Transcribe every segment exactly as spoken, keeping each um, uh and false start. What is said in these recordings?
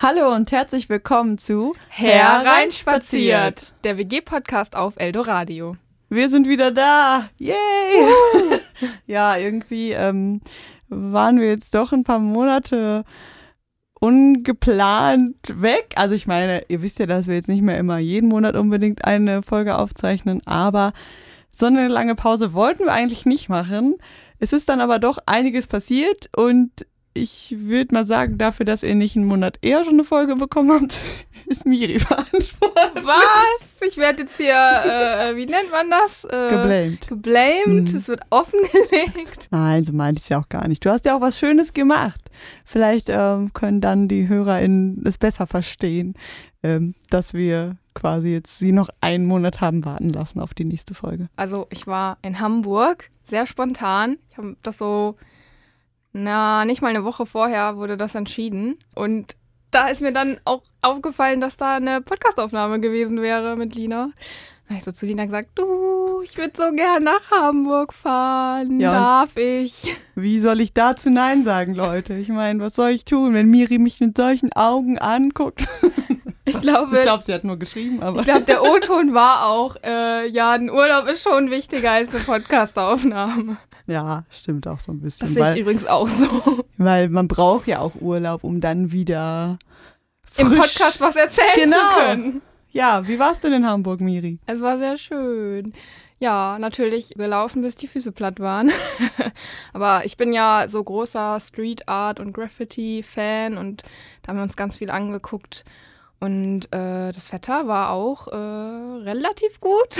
Hallo und herzlich willkommen zu Hereinspaziert, der W G-Podcast auf Eldoradio. Wir sind wieder da. Yay! Uh. Ja, irgendwie ähm, waren wir jetzt doch ein paar Monate ungeplant weg. Also ich meine, ihr wisst ja, dass wir jetzt nicht mehr immer jeden Monat unbedingt eine Folge aufzeichnen, aber so eine lange Pause wollten wir eigentlich nicht machen. Es ist dann aber doch einiges passiert und ich würde mal sagen, dafür, dass ihr nicht einen Monat eher schon eine Folge bekommen habt, ist Miri verantwortlich. Was? Ich werde jetzt hier, äh, wie nennt man das? Äh, geblamed. Geblamed, mhm. Es wird offengelegt. Nein, so meinte ich es ja auch gar nicht. Du hast ja auch was Schönes gemacht. Vielleicht ähm, können dann die HörerInnen es besser verstehen, ähm, dass wir quasi jetzt sie noch einen Monat haben warten lassen auf die nächste Folge. Also ich war in Hamburg, sehr spontan. Ich habe das so... Na, nicht mal eine Woche vorher wurde das entschieden. Und da ist mir dann auch aufgefallen, dass da eine Podcastaufnahme gewesen wäre mit Lina. Da habe ich so zu Lina gesagt, du, ich würde so gern nach Hamburg fahren. Ja, darf ich? Wie soll ich dazu Nein sagen, Leute? Ich meine, was soll ich tun, wenn Miri mich mit solchen Augen anguckt? Ich glaube, ich glaube, sie hat nur geschrieben, aber... Ich glaube, der O-Ton war auch, äh, ja, ein Urlaub ist schon wichtiger als eine Podcastaufnahme. Ja, stimmt auch so ein bisschen. Das sehe ich weil, übrigens auch so. Weil man braucht ja auch Urlaub, um dann wieder frisch... im Podcast was erzählen genau. zu können. Ja, wie war's denn in Hamburg, Miri? Es war sehr schön. Ja, natürlich gelaufen, bis die Füße platt waren. Aber ich bin ja so großer Street Art und Graffiti-Fan und da haben wir uns ganz viel angeguckt. Und äh, das Wetter war auch äh, relativ gut.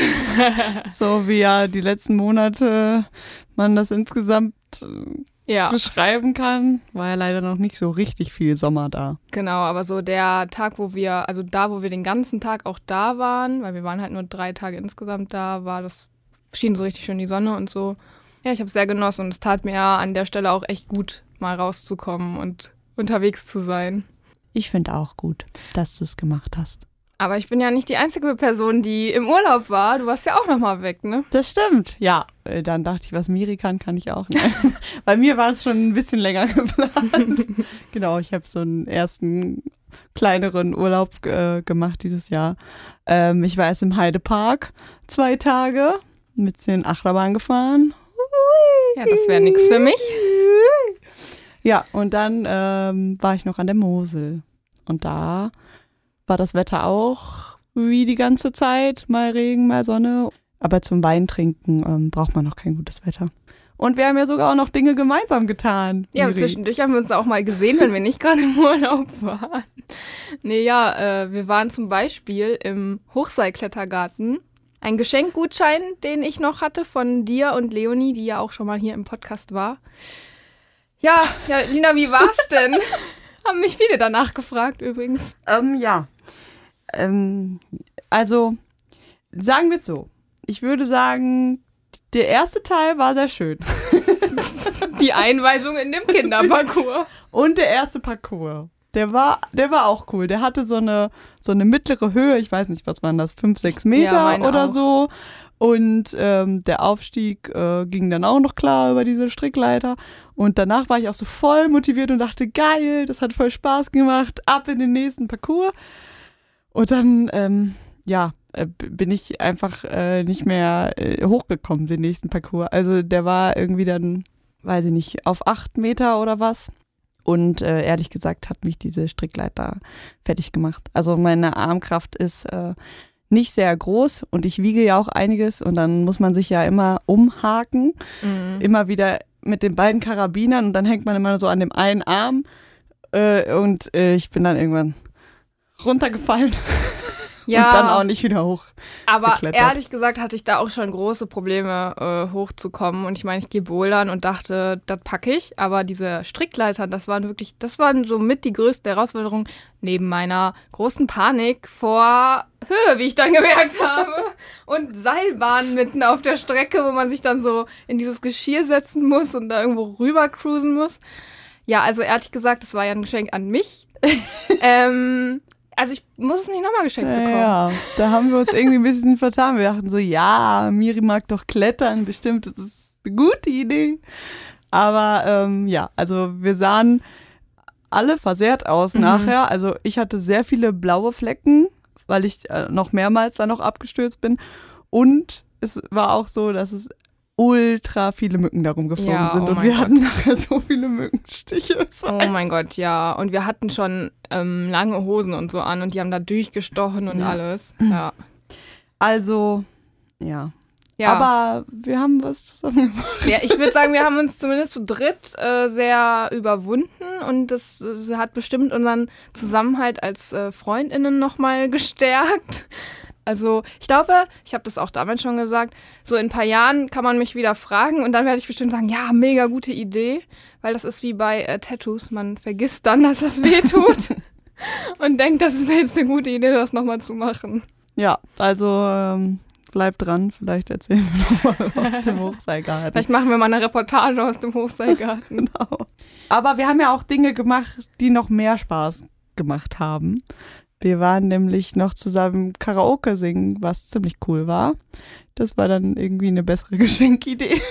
So wie ja die letzten Monate man das insgesamt äh, ja. beschreiben kann, war ja leider noch nicht so richtig viel Sommer da. Genau, aber so der Tag, wo wir, also da, wo wir den ganzen Tag auch da waren, weil wir waren halt nur drei Tage insgesamt da, war das, schien so richtig schön die Sonne und so. Ja, ich habe es sehr genossen und es tat mir an der Stelle auch echt gut, mal rauszukommen und unterwegs zu sein. Ich finde auch gut, dass du es gemacht hast. Aber ich bin ja nicht die einzige Person, die im Urlaub war. Du warst ja auch noch mal weg, ne? Das stimmt, ja. Dann dachte ich, was Miri kann, kann ich auch. Nein. Bei mir war es schon ein bisschen länger geplant. Genau, ich habe so einen ersten kleineren Urlaub äh, gemacht dieses Jahr. Ähm, ich war erst im Heidepark zwei Tage mit den Achterbahn gefahren. Ja, das wäre nichts für mich. Ja, und dann ähm, war ich noch an der Mosel. Und da war das Wetter auch wie die ganze Zeit, mal Regen, mal Sonne. Aber zum Weintrinken ähm, braucht man noch kein gutes Wetter. Und wir haben ja sogar auch noch Dinge gemeinsam getan. Ja, Miri. Zwischendurch haben wir uns auch mal gesehen, wenn wir nicht gerade im Urlaub waren. Nee, ja, äh, wir waren zum Beispiel im Hochseilklettergarten. Ein Geschenkgutschein, den ich noch hatte von dir und Leonie, die ja auch schon mal hier im Podcast war. Ja, ja, Lina, wie war's denn? Haben mich viele danach gefragt übrigens. Ähm, ja. Ähm, also, sagen wir es so. Ich würde sagen, der erste Teil war sehr schön. Die Einweisung in dem Kinderparcours. Und der erste Parcours. Der war, der war auch cool. Der hatte so eine, so eine mittlere Höhe. Ich weiß nicht, was waren das? Fünf, sechs Meter ja, oder auch. So. Und ähm, der Aufstieg äh, ging dann auch noch klar über diese Strickleiter. Und danach war ich auch so voll motiviert und dachte, geil, das hat voll Spaß gemacht, ab in den nächsten Parcours. Und dann, ähm, ja, äh, bin ich einfach äh, nicht mehr äh, hochgekommen, den nächsten Parcours. Also der war irgendwie dann, weiß ich nicht, auf acht Meter oder was. Und äh, ehrlich gesagt hat mich diese Strickleiter fertig gemacht. Also meine Armkraft ist... Äh, nicht sehr groß und ich wiege ja auch einiges und dann muss man sich ja immer umhaken, mhm. immer wieder mit den beiden Karabinern und dann hängt man immer so an dem einen Arm äh, und äh, ich bin dann irgendwann runtergefallen ja, und dann auch nicht wieder hoch. Aber geklettert. Ehrlich gesagt hatte ich da auch schon große Probleme äh, hochzukommen und ich meine, ich gehe bouldern und dachte, das packe ich, aber diese Strickleiter, das waren wirklich, das waren so mit die größte Herausforderung neben meiner großen Panik vor Höhe, wie ich dann gemerkt habe. Und Seilbahnen mitten auf der Strecke, wo man sich dann so in dieses Geschirr setzen muss und da irgendwo rüber cruisen muss. Ja, also ehrlich gesagt, das war ja ein Geschenk an mich. ähm, also ich muss es nicht nochmal geschenkt bekommen. Ja, da haben wir uns irgendwie ein bisschen vertan. Wir dachten so, ja, Miri mag doch klettern, bestimmt, das ist eine gute Idee. Aber ähm, ja, also wir sahen alle versehrt aus mhm. nachher. Also ich hatte sehr viele blaue Flecken, weil ich äh, noch mehrmals da noch abgestürzt bin. Und es war auch so, dass es ultra viele Mücken darum geflogen ja, sind. oh Und wir Gott. hatten nachher so viele Mückenstiche. Oh mein Gott, ja. Und wir hatten schon ähm, lange Hosen und so an und die haben da durchgestochen und ja. alles. Ja. Also, ja. ja. Aber wir haben was zusammen gemacht. Ja, ich würde sagen, wir haben uns zumindest zu dritt äh, sehr überwunden und das äh, hat bestimmt unseren Zusammenhalt als äh, FreundInnen nochmal gestärkt. Also ich glaube, ich habe das auch damals schon gesagt, so in ein paar Jahren kann man mich wieder fragen und dann werde ich bestimmt sagen, ja, mega gute Idee, weil das ist wie bei äh, Tattoos, man vergisst dann, dass es weh tut und denkt, das ist jetzt eine gute Idee, das nochmal zu machen. Ja, also ähm, bleibt dran, vielleicht erzählen wir nochmal aus dem Hochseilgarten. Vielleicht machen wir mal eine Reportage aus dem Hochseilgarten. Genau. Aber wir haben ja auch Dinge gemacht, die noch mehr Spaß gemacht haben. Wir waren nämlich noch zusammen Karaoke singen, was ziemlich cool war. Das war dann irgendwie eine bessere Geschenkidee.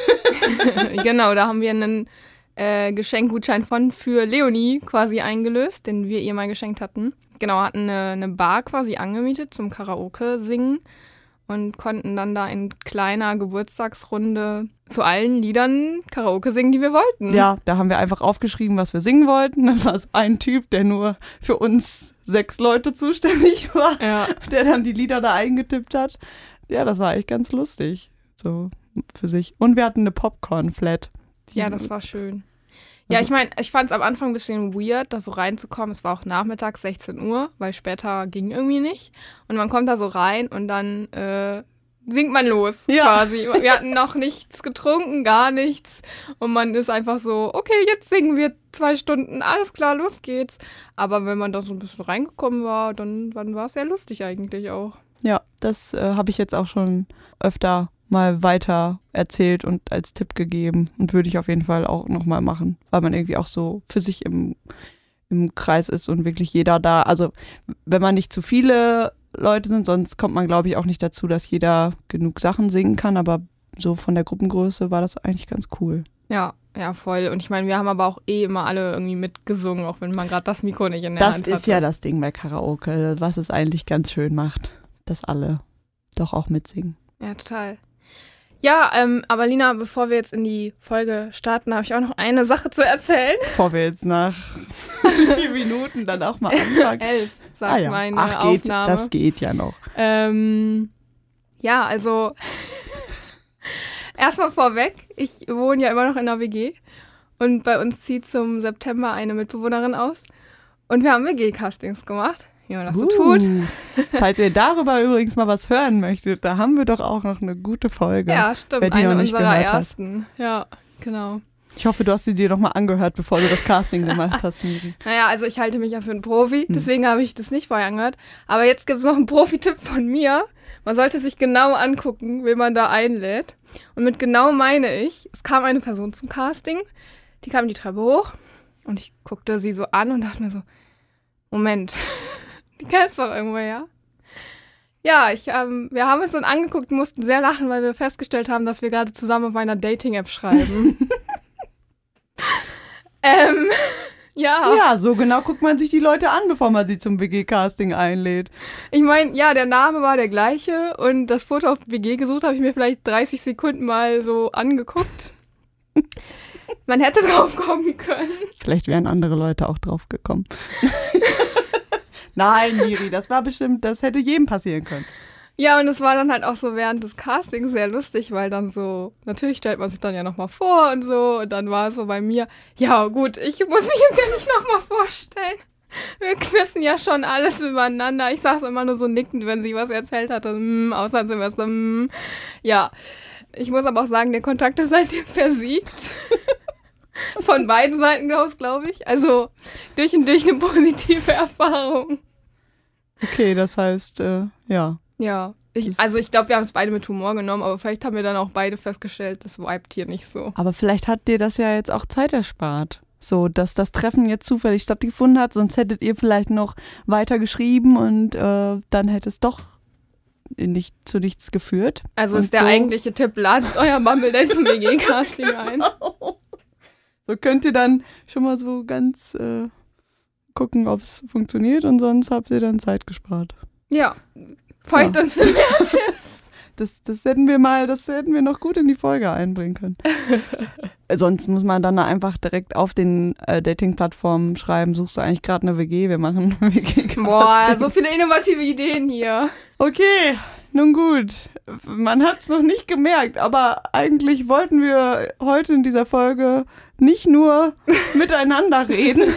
Genau, da haben wir einen äh, Geschenkgutschein von für Leonie quasi eingelöst, den wir ihr mal geschenkt hatten. Genau, hatten eine, eine Bar quasi angemietet zum Karaoke singen und konnten dann da in kleiner Geburtstagsrunde zu allen Liedern Karaoke singen, die wir wollten. Ja, da haben wir einfach aufgeschrieben, was wir singen wollten. Dann war es ein Typ, der nur für uns sechs Leute zuständig war, ja. der dann die Lieder da eingetippt hat. Ja, das war echt ganz lustig, so für sich. Und wir hatten eine Popcorn-Flat. Ja, das war schön. Ja, ich meine, ich fand es am Anfang ein bisschen weird, da so reinzukommen. Es war auch nachmittags sechzehn Uhr, weil später ging irgendwie nicht. Und man kommt da so rein und dann äh, singt man los ja. quasi. Wir hatten noch nichts getrunken, gar nichts. Und man ist einfach so, okay, jetzt singen wir zwei Stunden, alles klar, los geht's. Aber wenn man da so ein bisschen reingekommen war, dann, dann war es sehr lustig eigentlich auch. Ja, das äh, habe ich jetzt auch schon öfter mal weiter erzählt und als Tipp gegeben und würde ich auf jeden Fall auch nochmal machen, weil man irgendwie auch so für sich im, im Kreis ist und wirklich jeder da, also wenn man nicht zu viele Leute sind, sonst kommt man glaube ich auch nicht dazu, dass jeder genug Sachen singen kann, aber so von der Gruppengröße war das eigentlich ganz cool. Ja, ja, voll. Und ich meine, wir haben aber auch eh immer alle irgendwie mitgesungen, auch wenn man gerade das Mikro nicht in der das Hand hatte. Das ist ja das Ding bei Karaoke, was es eigentlich ganz schön macht, dass alle doch auch mitsingen. Ja, total. Ja, ähm, aber Lina, bevor wir jetzt in die Folge starten, habe ich auch noch eine Sache zu erzählen. Bevor wir jetzt nach vier Minuten dann auch mal anfangen. Elf, sagt ah, ja. meine Ach, geht, Aufnahme. Das geht ja noch. Ähm, ja, also erstmal vorweg, ich wohne ja immer noch in einer W G und bei uns zieht zum September eine Mitbewohnerin aus und wir haben W G-Castings gemacht. Wie man das so uh, tut. Falls ihr darüber übrigens mal was hören möchtet, da haben wir doch auch noch eine gute Folge. Ja, stimmt. Wer die eine noch nicht unserer gehört ersten. Hat. Ja, genau. Ich hoffe, du hast sie dir noch mal angehört, bevor du das Casting gemacht hast, Miri. Naja, also ich halte mich ja für einen Profi, deswegen hm. habe ich das nicht vorher angehört. Aber jetzt gibt es noch einen Profi-Tipp von mir. Man sollte sich genau angucken, wen man da einlädt. Und mit genau meine ich, es kam eine Person zum Casting, die kam die Treppe hoch und ich guckte sie so an und dachte mir so, Moment, die kennst du doch irgendwoher. Ja, ich, ähm, wir haben es dann angeguckt, mussten sehr lachen, weil wir festgestellt haben, dass wir gerade zusammen auf einer Dating-App schreiben. ähm, ja. Ja, so genau guckt man sich die Leute an, bevor man sie zum W G-Casting einlädt. Ich meine, ja, der Name war der gleiche und das Foto auf W G gesucht habe ich mir vielleicht dreißig Sekunden mal so angeguckt. Man hätte drauf kommen können. Vielleicht wären andere Leute auch drauf gekommen. Nein, Miri, das war bestimmt, das hätte jedem passieren können. Ja, und es war dann halt auch so während des Castings sehr lustig, weil dann so, natürlich stellt man sich dann ja nochmal vor und so. Und dann war es so bei mir, ja gut, ich muss mich jetzt ja nicht nochmal vorstellen. Wir wissen ja schon alles übereinander. Ich saß immer nur so nickend, wenn sie was erzählt hatte. Mm, außer Silvester, mm. Ja, ich muss aber auch sagen, der Kontakt ist seitdem versiegt. Von beiden Seiten aus, glaube ich. Also durch und durch eine positive Erfahrung. Okay, das heißt, äh, ja. Ja, ich, also ich glaube, wir haben es beide mit Humor genommen, aber vielleicht haben wir dann auch beide festgestellt, das vibet hier nicht so. Aber vielleicht hat dir das ja jetzt auch Zeit erspart. So, dass das Treffen jetzt zufällig stattgefunden hat, sonst hättet ihr vielleicht noch weiter geschrieben und äh, dann hätte es doch nicht zu nichts geführt. Also und ist der so eigentliche Tipp, ladet euer Bumble Date zum W G-Casting ein. So könnt ihr dann schon mal so ganz äh, gucken, ob es funktioniert und sonst habt ihr dann Zeit gespart. Ja, folgt ja. uns für mehr Tipps. Das, das hätten wir mal, das hätten wir noch gut in die Folge einbringen können. Sonst muss man dann einfach direkt auf den äh, Dating-Plattformen schreiben, suchst du eigentlich gerade eine W G, wir machen eine W G-Casting. Boah, so viele innovative Ideen hier. Okay, nun gut. Man hat es noch nicht gemerkt, aber eigentlich wollten wir heute in dieser Folge nicht nur miteinander reden,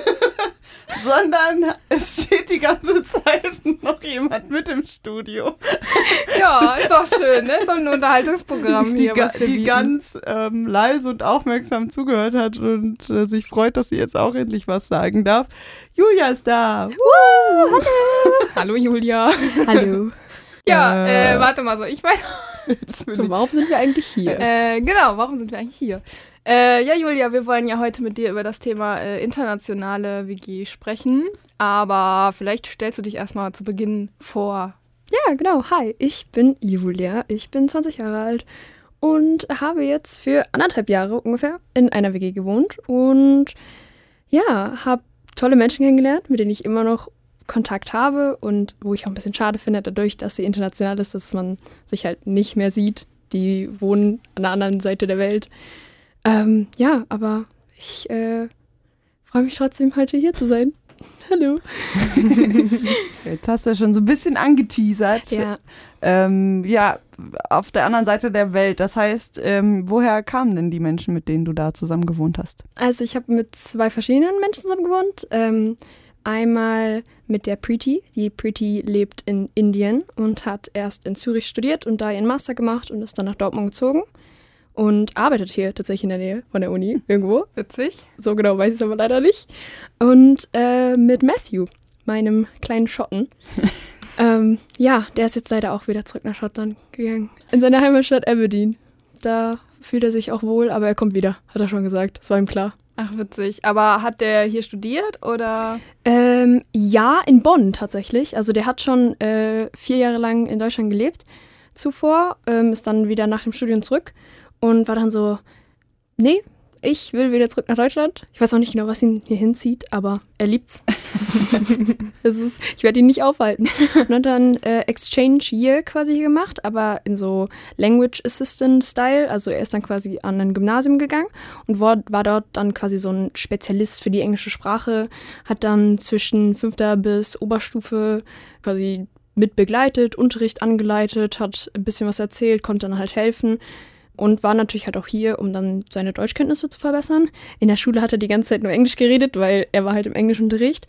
sondern es steht die ganze Zeit noch jemand mit im Studio. Ja, ist doch schön, ne? Ist doch ein Unterhaltungsprogramm die, hier, was wir Die bieten. ganz ähm, leise und aufmerksam zugehört hat und äh, sich freut, dass sie jetzt auch endlich was sagen darf. Julia ist da. Woo, hallo. Hallo Julia. Hallo. Ja, äh, äh, warte mal so, ich weiß. So, warum sind wir eigentlich hier? Äh, genau, warum sind wir eigentlich hier? Äh, ja, Julia, wir wollen ja heute mit dir über das Thema äh, internationale W G sprechen, aber vielleicht stellst du dich erstmal zu Beginn vor. Ja, genau. Hi, ich bin Julia, ich bin zwanzig Jahre alt und habe jetzt für anderthalb Jahre ungefähr in einer W G gewohnt und ja, habe tolle Menschen kennengelernt, mit denen ich immer noch Kontakt habe und wo ich auch ein bisschen schade finde, dadurch, dass sie international ist, dass man sich halt nicht mehr sieht. Die wohnen an der anderen Seite der Welt. Ähm, ja, aber ich äh, freue mich trotzdem, heute hier zu sein. Hallo. Jetzt hast du ja schon so ein bisschen angeteasert. Ja. Ähm, ja, auf der anderen Seite der Welt. Das heißt, ähm, woher kamen denn die Menschen, mit denen du da zusammen gewohnt hast? Also ich habe mit zwei verschiedenen Menschen zusammen gewohnt. Ähm, einmal mit der Preeti. Die Preeti lebt in Indien und hat erst in Zürich studiert und da ihren Master gemacht und ist dann nach Dortmund gezogen. Und arbeitet hier tatsächlich in der Nähe von der Uni, irgendwo. Witzig. So genau weiß ich es aber leider nicht. Und äh, mit Matthew, meinem kleinen Schotten. ähm, ja, der ist jetzt leider auch wieder zurück nach Schottland gegangen. In seine Heimatstadt Aberdeen. Da fühlt er sich auch wohl, aber er kommt wieder, hat er schon gesagt. Das war ihm klar. Ach, witzig. Aber hat der hier studiert, oder? Ähm, ja, in Bonn tatsächlich. Also der hat schon äh, vier Jahre lang in Deutschland gelebt zuvor, ähm, ist dann wieder nach dem Studium zurück. Und war dann so, nee, ich will wieder zurück nach Deutschland. Ich weiß auch nicht genau, was ihn hier hinzieht, aber er liebt's. Es ist, ich werde ihn nicht aufhalten. Und hat dann äh, Exchange Year quasi hier gemacht, aber in so Language Assistant Style. Also er ist dann quasi an ein Gymnasium gegangen und war, war dort dann quasi so ein Spezialist für die englische Sprache. Hat dann zwischen fünfter bis Oberstufe quasi mit begleitet, Unterricht angeleitet, hat ein bisschen was erzählt, konnte dann halt helfen. Und war natürlich halt auch hier, um dann seine Deutschkenntnisse zu verbessern. In der Schule hat er die ganze Zeit nur Englisch geredet, weil er war halt im Englischunterricht.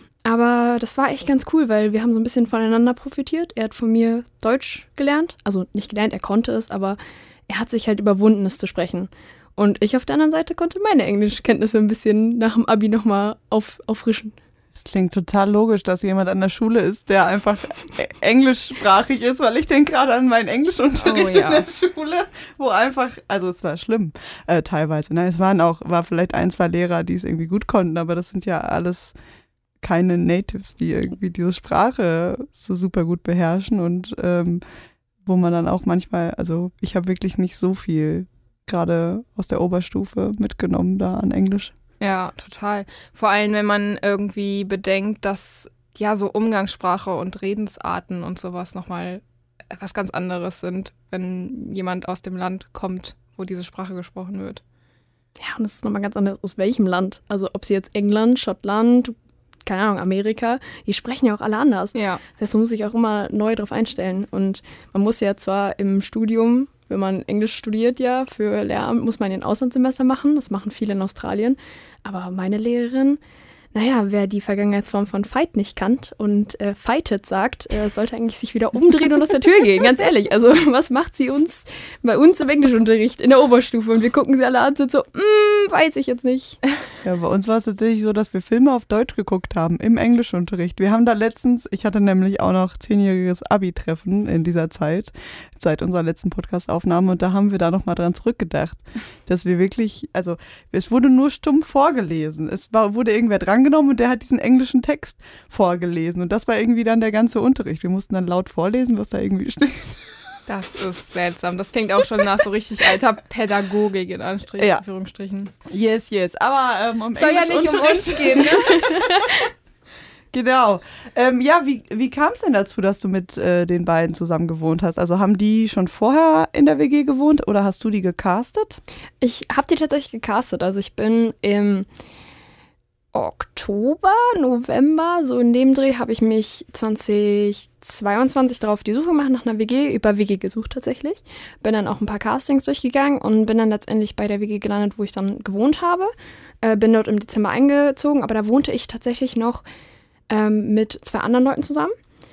Aber das war echt ganz cool, weil wir haben so ein bisschen voneinander profitiert. Er hat von mir Deutsch gelernt. Also nicht gelernt, er konnte es, aber er hat sich halt überwunden, es zu sprechen. Und ich auf der anderen Seite konnte meine Englischkenntnisse ein bisschen nach dem Abi nochmal auf, auffrischen. Es klingt total logisch, dass jemand an der Schule ist, der einfach englischsprachig ist, weil ich denke gerade an meinen Englischunterricht oh, ja. in der Schule, wo einfach, also es war schlimm, äh, teilweise. Ne? Es waren auch, war vielleicht ein, zwei Lehrer, die es irgendwie gut konnten, aber das sind ja alles keine Natives, die irgendwie diese Sprache so super gut beherrschen und ähm, wo man dann auch manchmal, also ich habe wirklich nicht so viel gerade aus der Oberstufe mitgenommen da an Englisch. Ja, total. Vor allem, wenn man irgendwie bedenkt, dass ja so Umgangssprache und Redensarten und sowas nochmal etwas ganz anderes sind, wenn jemand aus dem Land kommt, wo diese Sprache gesprochen wird. Ja, und es ist nochmal ganz anders, aus welchem Land. Also ob sie jetzt England, Schottland, keine Ahnung, Amerika, die sprechen ja auch alle anders. Ja. Das heißt, man muss sich auch immer neu drauf einstellen. Und man muss ja zwar im Studium, wenn man Englisch studiert, ja, für Lehramt muss man ein Auslandssemester machen. Das machen viele in Australien. Aber meine Lehrerin, naja, wer die Vergangenheitsform von Fight nicht kannt und äh, fightet sagt, äh, sollte eigentlich sich wieder umdrehen und aus der Tür gehen, ganz ehrlich. Also was macht sie uns bei uns im Englischunterricht in der Oberstufe? Und wir gucken sie alle an und sind so, mm, weiß ich jetzt nicht. Ja, bei uns war es tatsächlich so, dass wir Filme auf Deutsch geguckt haben, im Englischunterricht. Wir haben da letztens, ich hatte nämlich auch noch zehnjähriges Abi-Treffen in dieser Zeit, seit unserer letzten Podcast-Aufnahme, und da haben wir da nochmal dran zurückgedacht, dass wir wirklich, also es wurde nur stumm vorgelesen. Es war, wurde irgendwer drangenommen und der hat diesen englischen Text vorgelesen und das war irgendwie dann der ganze Unterricht. Wir mussten dann laut vorlesen, was da irgendwie steht. Das ist seltsam. Das klingt auch schon nach so richtig alter Pädagogik in Anführungsstrichen. Ja. Yes, yes. Aber ähm, um soll ja nicht um uns gehen, ne? Genau. Ähm, ja, wie, wie kam es denn dazu, dass du mit äh, den beiden zusammen gewohnt hast? Also haben die schon vorher in der W G gewohnt oder hast du die gecastet? Ich habe die tatsächlich gecastet. Also ich bin im Oktober, November, so in dem Dreh, habe ich mich zwanzig zweiundzwanzig darauf die Suche gemacht nach einer W G, über W G gesucht tatsächlich. Bin dann auch ein paar Castings durchgegangen und bin dann letztendlich bei der W G gelandet, wo ich dann gewohnt habe. Äh, bin dort im Dezember eingezogen, aber da wohnte ich tatsächlich noch ähm, mit zwei anderen Leuten zusammen.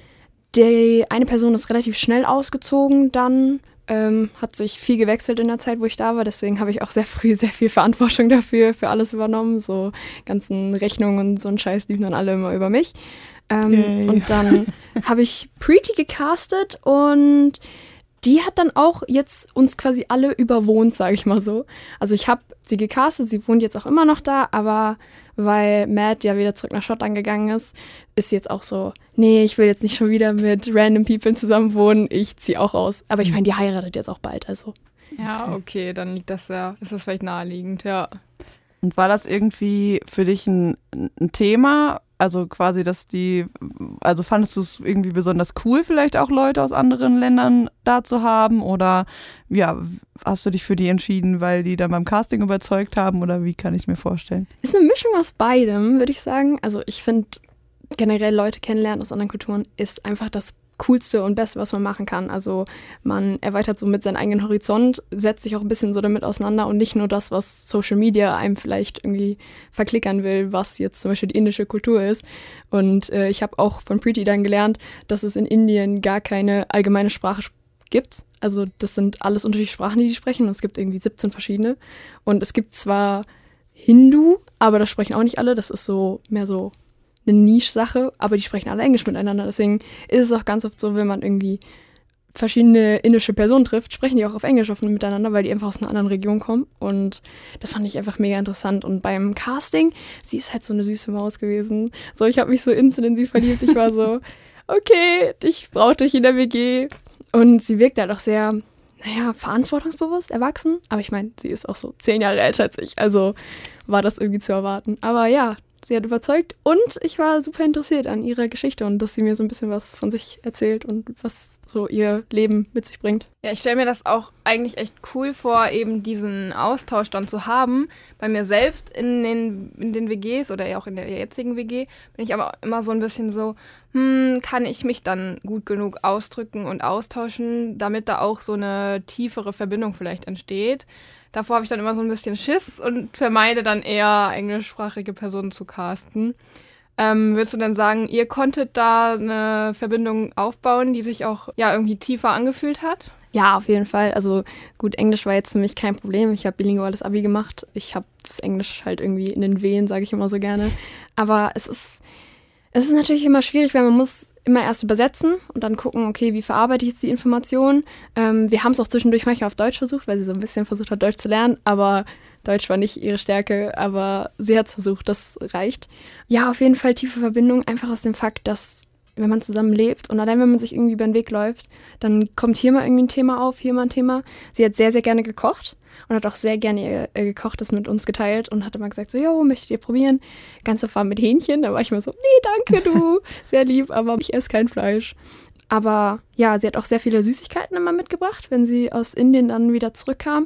Die eine Person ist relativ schnell ausgezogen dann. Ähm, hat sich viel gewechselt in der Zeit, wo ich da war. Deswegen habe ich auch sehr früh sehr viel Verantwortung dafür, für alles übernommen. So ganzen Rechnungen und so ein Scheiß liefen dann alle immer über mich. Ähm, und dann habe ich Preeti gecastet und die hat dann auch jetzt uns quasi alle überwohnt, sage ich mal so. Also ich habe sie gecastet, sie wohnt jetzt auch immer noch da, aber weil Matt ja wieder zurück nach Schottland gegangen ist, ist sie jetzt auch so, nee, ich will jetzt nicht schon wieder mit random people zusammen wohnen, ich ziehe auch aus. Aber ich meine, die heiratet jetzt auch bald, also. Ja, okay, dann liegt das ja, ist das vielleicht naheliegend, ja. Und war das irgendwie für dich ein, ein Thema? Also quasi, dass die, also fandest du es irgendwie besonders cool, vielleicht auch Leute aus anderen Ländern da zu haben? Oder ja, hast du dich für die entschieden, weil die dann beim Casting überzeugt haben? Oder wie kann ich es mir vorstellen? Ist eine Mischung aus beidem, würde ich sagen. Also ich finde generell Leute kennenlernen aus anderen Kulturen ist einfach das Coolste und Beste, was man machen kann. Also man erweitert so mit seinem eigenen Horizont, setzt sich auch ein bisschen so damit auseinander und nicht nur das, was Social Media einem vielleicht irgendwie verklickern will, was jetzt zum Beispiel die indische Kultur ist. Und äh, ich habe auch von Preeti dann gelernt, dass es in Indien gar keine allgemeine Sprache gibt. Also das sind alles unterschiedliche Sprachen, die die sprechen. Und es gibt irgendwie siebzehn verschiedene. Und es gibt zwar Hindu, aber das sprechen auch nicht alle. Das ist so mehr so eine Niche-Sache, aber die sprechen alle Englisch miteinander. Deswegen ist es auch ganz oft so, wenn man irgendwie verschiedene indische Personen trifft, sprechen die auch auf Englisch offen miteinander, weil die einfach aus einer anderen Region kommen. Und das fand ich einfach mega interessant. Und beim Casting, sie ist halt so eine süße Maus gewesen. So, ich habe mich so instant in sie verliebt. Ich war so, okay, ich brauche dich in der W G. Und sie wirkt halt auch sehr, naja, verantwortungsbewusst, erwachsen. Aber ich meine, sie ist auch so zehn Jahre älter als ich. Also war das irgendwie zu erwarten. Aber ja, sie hat überzeugt und ich war super interessiert an ihrer Geschichte und dass sie mir so ein bisschen was von sich erzählt und was so ihr Leben mit sich bringt. Ja, ich stelle mir das auch eigentlich echt cool vor, eben diesen Austausch dann zu haben. Bei mir selbst in den, in den W Gs oder ja auch in der jetzigen W G bin ich aber immer so ein bisschen so, hm, kann ich mich dann gut genug ausdrücken und austauschen, damit da auch so eine tiefere Verbindung vielleicht entsteht. Davor habe ich dann immer so ein bisschen Schiss und vermeide dann eher englischsprachige Personen zu casten. Ähm, würdest du dann sagen, ihr konntet da eine Verbindung aufbauen, die sich auch ja irgendwie tiefer angefühlt hat? Ja, auf jeden Fall. Also gut, Englisch war jetzt für mich kein Problem. Ich habe bilinguales Abi gemacht. Ich habe das Englisch halt irgendwie in den Wehen, sage ich immer so gerne. Aber es ist, es ist natürlich immer schwierig, weil man muss immer erst übersetzen und dann gucken, okay, wie verarbeite ich jetzt die Informationen. Ähm, wir haben es auch zwischendurch manchmal auf Deutsch versucht, weil sie so ein bisschen versucht hat, Deutsch zu lernen, aber Deutsch war nicht ihre Stärke, aber sie hat es versucht, das reicht. Ja, auf jeden Fall tiefe Verbindung, einfach aus dem Fakt, dass wenn man zusammen lebt und allein wenn man sich irgendwie über den Weg läuft, dann kommt hier mal irgendwie ein Thema auf, hier mal ein Thema. Sie hat sehr, sehr gerne gekocht und hat auch sehr gerne äh, gekocht, das mit uns geteilt und hat immer gesagt so, jo, möchtet ihr probieren? Ganze Farm mit Hähnchen. Da war ich immer so, nee, danke du, sehr lieb, aber ich esse kein Fleisch. Aber ja, sie hat auch sehr viele Süßigkeiten immer mitgebracht, wenn sie aus Indien dann wieder zurückkam.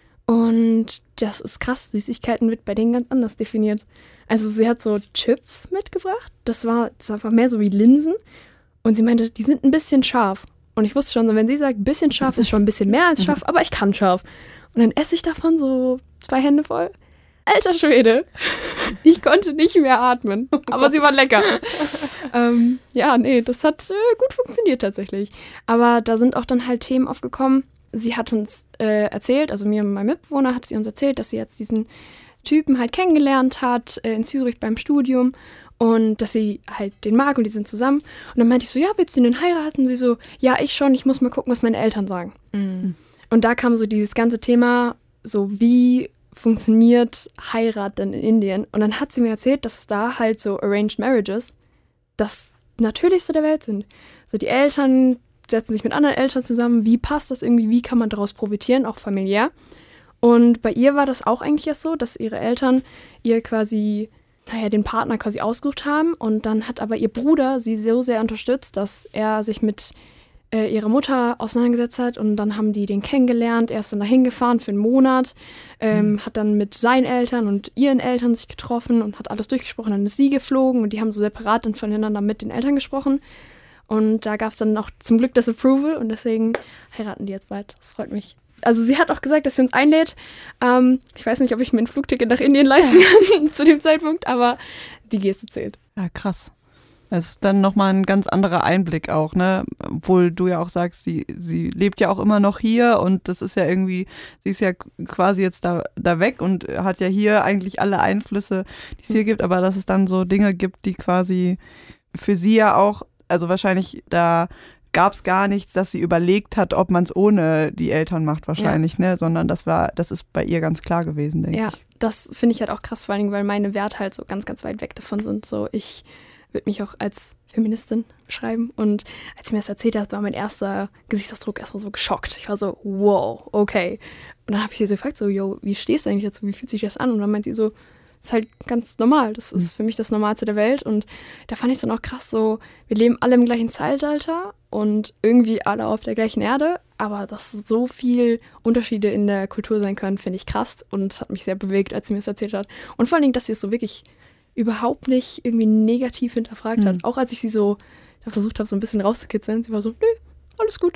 Und das ist krass, Süßigkeiten wird bei denen ganz anders definiert. Also sie hat so Chips mitgebracht, das war, das war einfach mehr so wie Linsen. Und sie meinte, die sind ein bisschen scharf. Und ich wusste schon, so, wenn sie sagt, ein bisschen scharf ist schon ein bisschen mehr als scharf, aber ich kann scharf. Und dann esse ich davon so zwei Hände voll. Alter Schwede, ich konnte nicht mehr atmen, oh aber Gott. Sie war lecker. ähm, ja, nee, das hat äh, gut funktioniert tatsächlich. Aber da sind auch dann halt Themen aufgekommen. Sie hat uns äh, erzählt, also mir und meinem Mitbewohner hat sie uns erzählt, dass sie jetzt diesen Typen halt kennengelernt hat äh, in Zürich beim Studium und dass sie halt den mag und die sind zusammen. Und dann meinte ich so, ja, willst du den heiraten? Und sie so, ja, ich schon, ich muss mal gucken, was meine Eltern sagen. Mhm. Und da kam so dieses ganze Thema, so wie funktioniert Heirat denn in Indien? Und dann hat sie mir erzählt, dass da halt so Arranged Marriages das Natürlichste der Welt sind. So die Eltern setzen sich mit anderen Eltern zusammen, wie passt das irgendwie, wie kann man daraus profitieren, auch familiär. Und bei ihr war das auch eigentlich erst so, dass ihre Eltern ihr quasi, naja, den Partner quasi ausgesucht haben und dann hat aber ihr Bruder sie so sehr unterstützt, dass er sich mit äh, ihrer Mutter auseinandergesetzt hat und dann haben die den kennengelernt, er ist dann dahin gefahren für einen Monat, ähm, mhm. hat dann mit seinen Eltern und ihren Eltern sich getroffen und hat alles durchgesprochen, dann ist sie geflogen und die haben so separat dann voneinander mit den Eltern gesprochen und da gab es dann auch zum Glück das Approval und deswegen heiraten die jetzt bald, das freut mich. Also sie hat auch gesagt, dass sie uns einlädt. Ähm, ich weiß nicht, ob ich mir ein Flugticket nach Indien leisten kann zu dem Zeitpunkt, aber die Geste zählt. Ja, krass. Das ist dann nochmal ein ganz anderer Einblick auch, ne? Obwohl du ja auch sagst, sie, sie lebt ja auch immer noch hier und das ist ja irgendwie, sie ist ja quasi jetzt da, da weg und hat ja hier eigentlich alle Einflüsse, die es hier gibt, aber dass es dann so Dinge gibt, die quasi für sie ja auch, also wahrscheinlich da gab es gar nichts, dass sie überlegt hat, ob man es ohne die Eltern macht wahrscheinlich, ja. ne? Sondern das war, das ist bei ihr ganz klar gewesen, denke ja, ich. Ja, das finde ich halt auch krass, vor allen Dingen, weil meine Werte halt so ganz, ganz weit weg davon sind. So, ich würde mich auch als Feministin beschreiben und als sie mir das erzählt hat, war mein erster Gesichtsausdruck erstmal so geschockt. Ich war so, wow, okay. Und dann habe ich sie so gefragt, so, yo, wie stehst du eigentlich jetzt? Wie fühlt sich das an? Und dann meint sie so, das ist halt ganz normal. Das ist für mich das Normalste der Welt. Und da fand ich es dann auch krass, so, wir leben alle im gleichen Zeitalter und irgendwie alle auf der gleichen Erde. Aber dass so viel Unterschiede in der Kultur sein können, finde ich krass. Und es hat mich sehr bewegt, als sie mir das erzählt hat. Und vor allen Dingen, dass sie es so wirklich überhaupt nicht irgendwie negativ hinterfragt mhm. hat. Auch als ich sie so da versucht habe, so ein bisschen rauszukitzeln. Sie war so, nö, alles gut.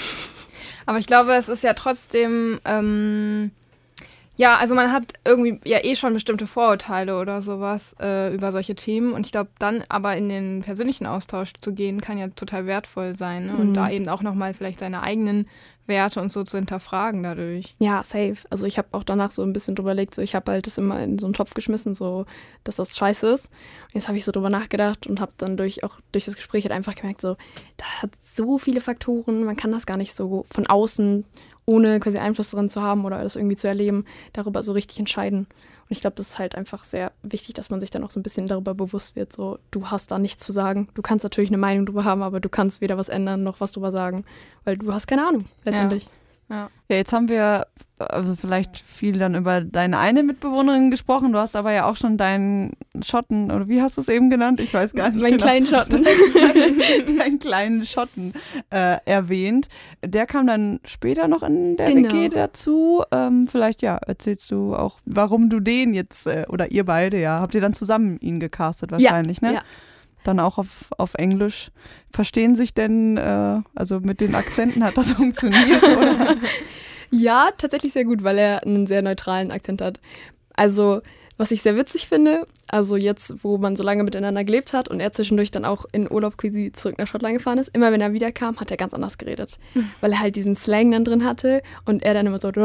Aber ich glaube, es ist ja trotzdem... Ähm Ja, also man hat irgendwie ja eh schon bestimmte Vorurteile oder sowas äh, über solche Themen und ich glaube, dann aber in den persönlichen Austausch zu gehen, kann ja total wertvoll sein, ne? Und mhm. da eben auch nochmal vielleicht seine eigenen Werte und so zu hinterfragen dadurch. Ja, safe. Also ich habe auch danach so ein bisschen drüber überlegt, so ich habe halt das immer in so einen Topf geschmissen, so dass das scheiße ist. Und jetzt habe ich so drüber nachgedacht und habe dann durch auch durch das Gespräch halt einfach gemerkt, so da hat so viele Faktoren, man kann das gar nicht so von außen ohne quasi Einfluss daran zu haben oder das irgendwie zu erleben, darüber so richtig entscheiden. Und ich glaube, das ist halt einfach sehr wichtig, dass man sich dann auch so ein bisschen darüber bewusst wird, so, du hast da nichts zu sagen. Du kannst natürlich eine Meinung drüber haben, aber du kannst weder was ändern, noch was drüber sagen, weil du hast keine Ahnung, letztendlich. Ja. Ja. ja, jetzt haben wir also vielleicht viel dann über deine eine Mitbewohnerin gesprochen. Du hast aber ja auch schon deinen Schotten, oder wie hast du es eben genannt? Ich weiß gar nicht Meinen genau. kleinen Schotten. Deinen kleinen Schotten äh, erwähnt. Der kam dann später noch in der genau. W G dazu. Ähm, vielleicht, ja, erzählst du auch, warum du den jetzt, äh, oder ihr beide, ja, habt ihr dann zusammen ihn gecastet wahrscheinlich, ja, ne? Ja. Dann auch auf, auf Englisch. Verstehen sich denn, äh, also mit den Akzenten hat das funktioniert, oder? Ja, tatsächlich sehr gut, weil er einen sehr neutralen Akzent hat. Also, was ich sehr witzig finde, also jetzt, wo man so lange miteinander gelebt hat und er zwischendurch dann auch in Urlaub quasi zurück nach Schottland gefahren ist, immer wenn er wiederkam, hat er ganz anders geredet. Mhm. Weil er halt diesen Slang dann drin hatte und er dann immer so und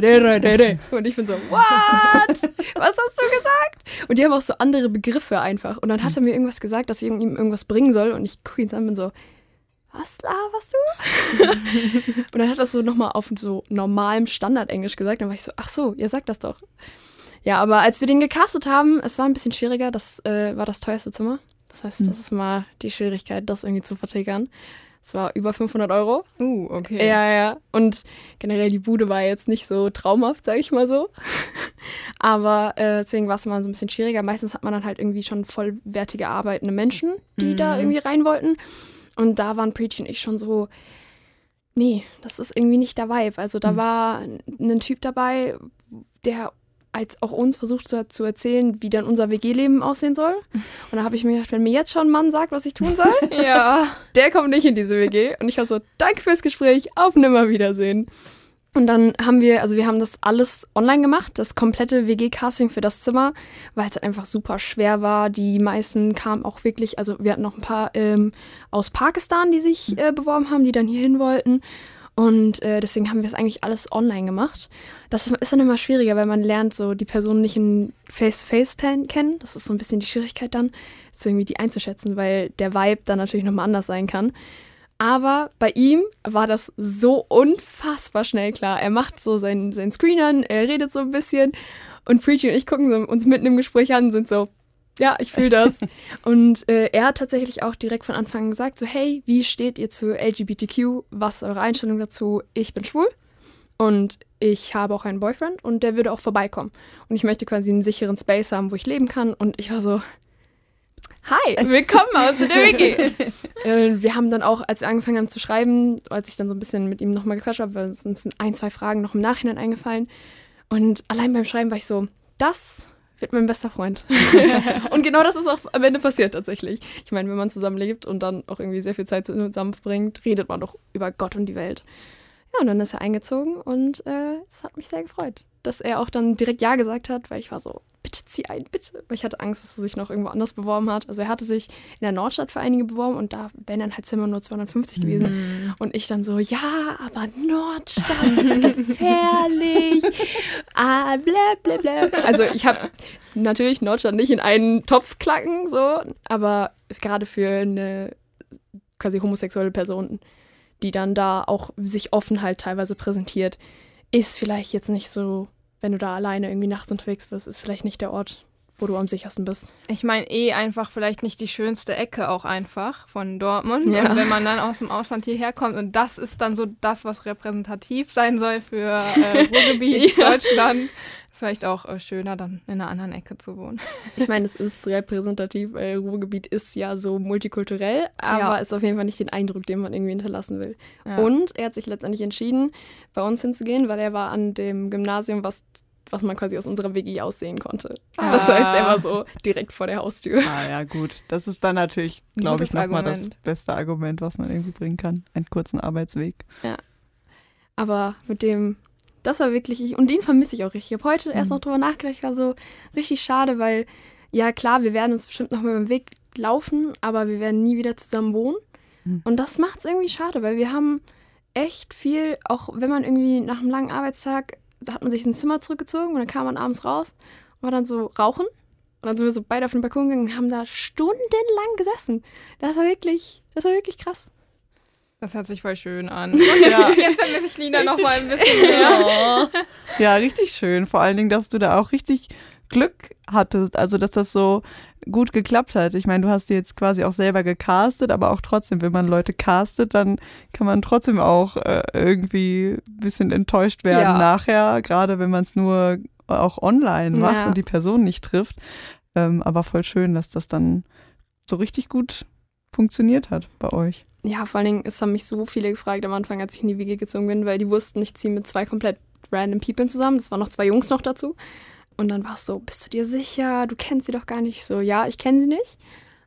ich bin so, what? Was hast du gesagt? Und die haben auch so andere Begriffe einfach. Und dann hat er mir irgendwas gesagt, dass ich ihm irgendwas bringen soll und ich gucke ihn an und bin so, was laberst du? Und dann hat er das so nochmal auf so normalem Standardenglisch gesagt. Dann war ich so, ach so, ihr sagt das doch. Ja, aber als wir den gecastet haben, es war ein bisschen schwieriger. Das äh, war das teuerste Zimmer. Das heißt, das ist mal die Schwierigkeit, das irgendwie zu vertickern. Es war über fünfhundert Euro. Uh, okay. Ja, ja. Und generell die Bude war jetzt nicht so traumhaft, sag ich mal so. Aber äh, deswegen war es immer so ein bisschen schwieriger. Meistens hat man dann halt irgendwie schon vollwertige arbeitende Menschen, die mhm. da irgendwie rein wollten. Und da waren Preeti und ich schon so, nee, das ist irgendwie nicht der Vibe. Also da mhm. war ein Typ dabei, der als auch uns versucht zu, zu erzählen, wie dann unser W G-Leben aussehen soll. Und da habe ich mir gedacht, wenn mir jetzt schon ein Mann sagt, was ich tun soll, ja, der kommt nicht in diese W G. Und ich war so, danke fürs Gespräch, auf Nimmerwiedersehen. Und dann haben wir, also wir haben das alles online gemacht, das komplette W G-Casting für das Zimmer, weil es halt einfach super schwer war. Die meisten kamen auch wirklich, also wir hatten noch ein paar ähm, aus Pakistan, die sich äh, beworben haben, die dann hier hin wollten. Und äh, deswegen haben wir es eigentlich alles online gemacht. Das ist dann immer schwieriger, weil man lernt so die Person nicht in Face-to-Face kennen. Das ist so ein bisschen die Schwierigkeit dann, so irgendwie die einzuschätzen, weil der Vibe dann natürlich nochmal anders sein kann. Aber bei ihm war das so unfassbar schnell klar. Er macht so seinen, seinen Screen an, er redet so ein bisschen und Preeti und ich gucken so uns mitten im Gespräch an und sind so, Ja, ich fühle das. Und äh, er hat tatsächlich auch direkt von Anfang an gesagt, so hey, wie steht ihr zu L G B T Q? Was ist eure Einstellung dazu? Ich bin schwul und ich habe auch einen Boyfriend und der würde auch vorbeikommen. Und ich möchte quasi einen sicheren Space haben, wo ich leben kann. Und ich war so, hi, willkommen bei uns in der W G. äh, wir haben dann auch, als wir angefangen haben zu schreiben, als ich dann so ein bisschen mit ihm nochmal gequatscht habe, sind uns ein, zwei Fragen noch im Nachhinein eingefallen. Und allein beim Schreiben war ich so, das wird mein bester Freund. Und genau das ist auch am Ende passiert tatsächlich. Ich meine, wenn man zusammenlebt und dann auch irgendwie sehr viel Zeit zusammen verbringt, redet man doch über Gott und die Welt. Ja, und dann ist er eingezogen und äh, es hat mich sehr gefreut, dass er auch dann direkt Ja gesagt hat, weil ich war so, bitte zieh ein, bitte. Weil ich hatte Angst, dass er sich noch irgendwo anders beworben hat. Also er hatte sich in der Nordstadt für einige beworben und da wären dann halt Zimmer nur zweihundertfünfzig gewesen. Mhm. Und ich dann so, ja, aber Nordstadt ist gefährlich. ah, blä, blä, blä. Also ich habe natürlich Nordstadt nicht in einen Topf klacken, so, aber gerade für eine quasi homosexuelle Person, die dann da auch sich offen halt teilweise präsentiert, ist vielleicht jetzt nicht so, wenn du da alleine irgendwie nachts unterwegs bist, ist vielleicht nicht der Ort, wo du am sichersten bist. Ich meine eh einfach vielleicht nicht die schönste Ecke auch einfach von Dortmund. Ja. Und wenn man dann aus dem Ausland hierher kommt und das ist dann so das, was repräsentativ sein soll für äh, Ruhrgebiet, ja. Deutschland, ist vielleicht auch äh, schöner, dann in einer anderen Ecke zu wohnen. Ich meine, es ist repräsentativ, weil Ruhrgebiet ist ja so multikulturell, aber ja. ist auf jeden Fall nicht den Eindruck, den man irgendwie hinterlassen will. Ja. Und er hat sich letztendlich entschieden, bei uns hinzugehen, weil er war an dem Gymnasium, was was man quasi aus unserer W G aussehen konnte. Ah. Das heißt, er war so direkt vor der Haustür. Ah ja, gut. Das ist dann natürlich, glaube ich, nochmal das beste Argument, was man irgendwie bringen kann. Einen kurzen Arbeitsweg. Ja. Aber mit dem, das war wirklich, und ihn vermisse ich auch richtig. Ich habe heute mhm. erst noch drüber nachgedacht, ich war so richtig schade, weil, ja klar, wir werden uns bestimmt nochmal beim Weg laufen, aber wir werden nie wieder zusammen wohnen. Mhm. Und das macht es irgendwie schade, weil wir haben echt viel, auch wenn man irgendwie nach einem langen Arbeitstag, da hat man sich ins Zimmer zurückgezogen und dann kam man abends raus und war dann so rauchen. Und dann sind wir so beide auf den Balkon gegangen und haben da stundenlang gesessen. Das war wirklich, das war wirklich krass. Das hört sich voll schön an. Ja. Jetzt vermisse ich Lina noch mal ein bisschen mehr. Ja. ja, richtig schön. Vor allen Dingen, dass du da auch richtig Glück hattest. Also, dass das so gut geklappt hat. Ich meine, du hast die jetzt quasi auch selber gecastet, aber auch trotzdem, wenn man Leute castet, dann kann man trotzdem auch äh, irgendwie ein bisschen enttäuscht werden ja. nachher, gerade wenn man es nur auch online macht ja. und die Person nicht trifft. Ähm, aber voll schön, dass das dann so richtig gut funktioniert hat bei euch. Ja, vor allen Dingen, es haben mich so viele gefragt am Anfang, als ich in die W G gezogen bin, weil die wussten, ich ziehe mit zwei komplett random People zusammen. Das waren noch zwei Jungs noch dazu. Und dann war es so, bist du dir sicher? Du kennst sie doch gar nicht. So, ja, ich kenne sie nicht,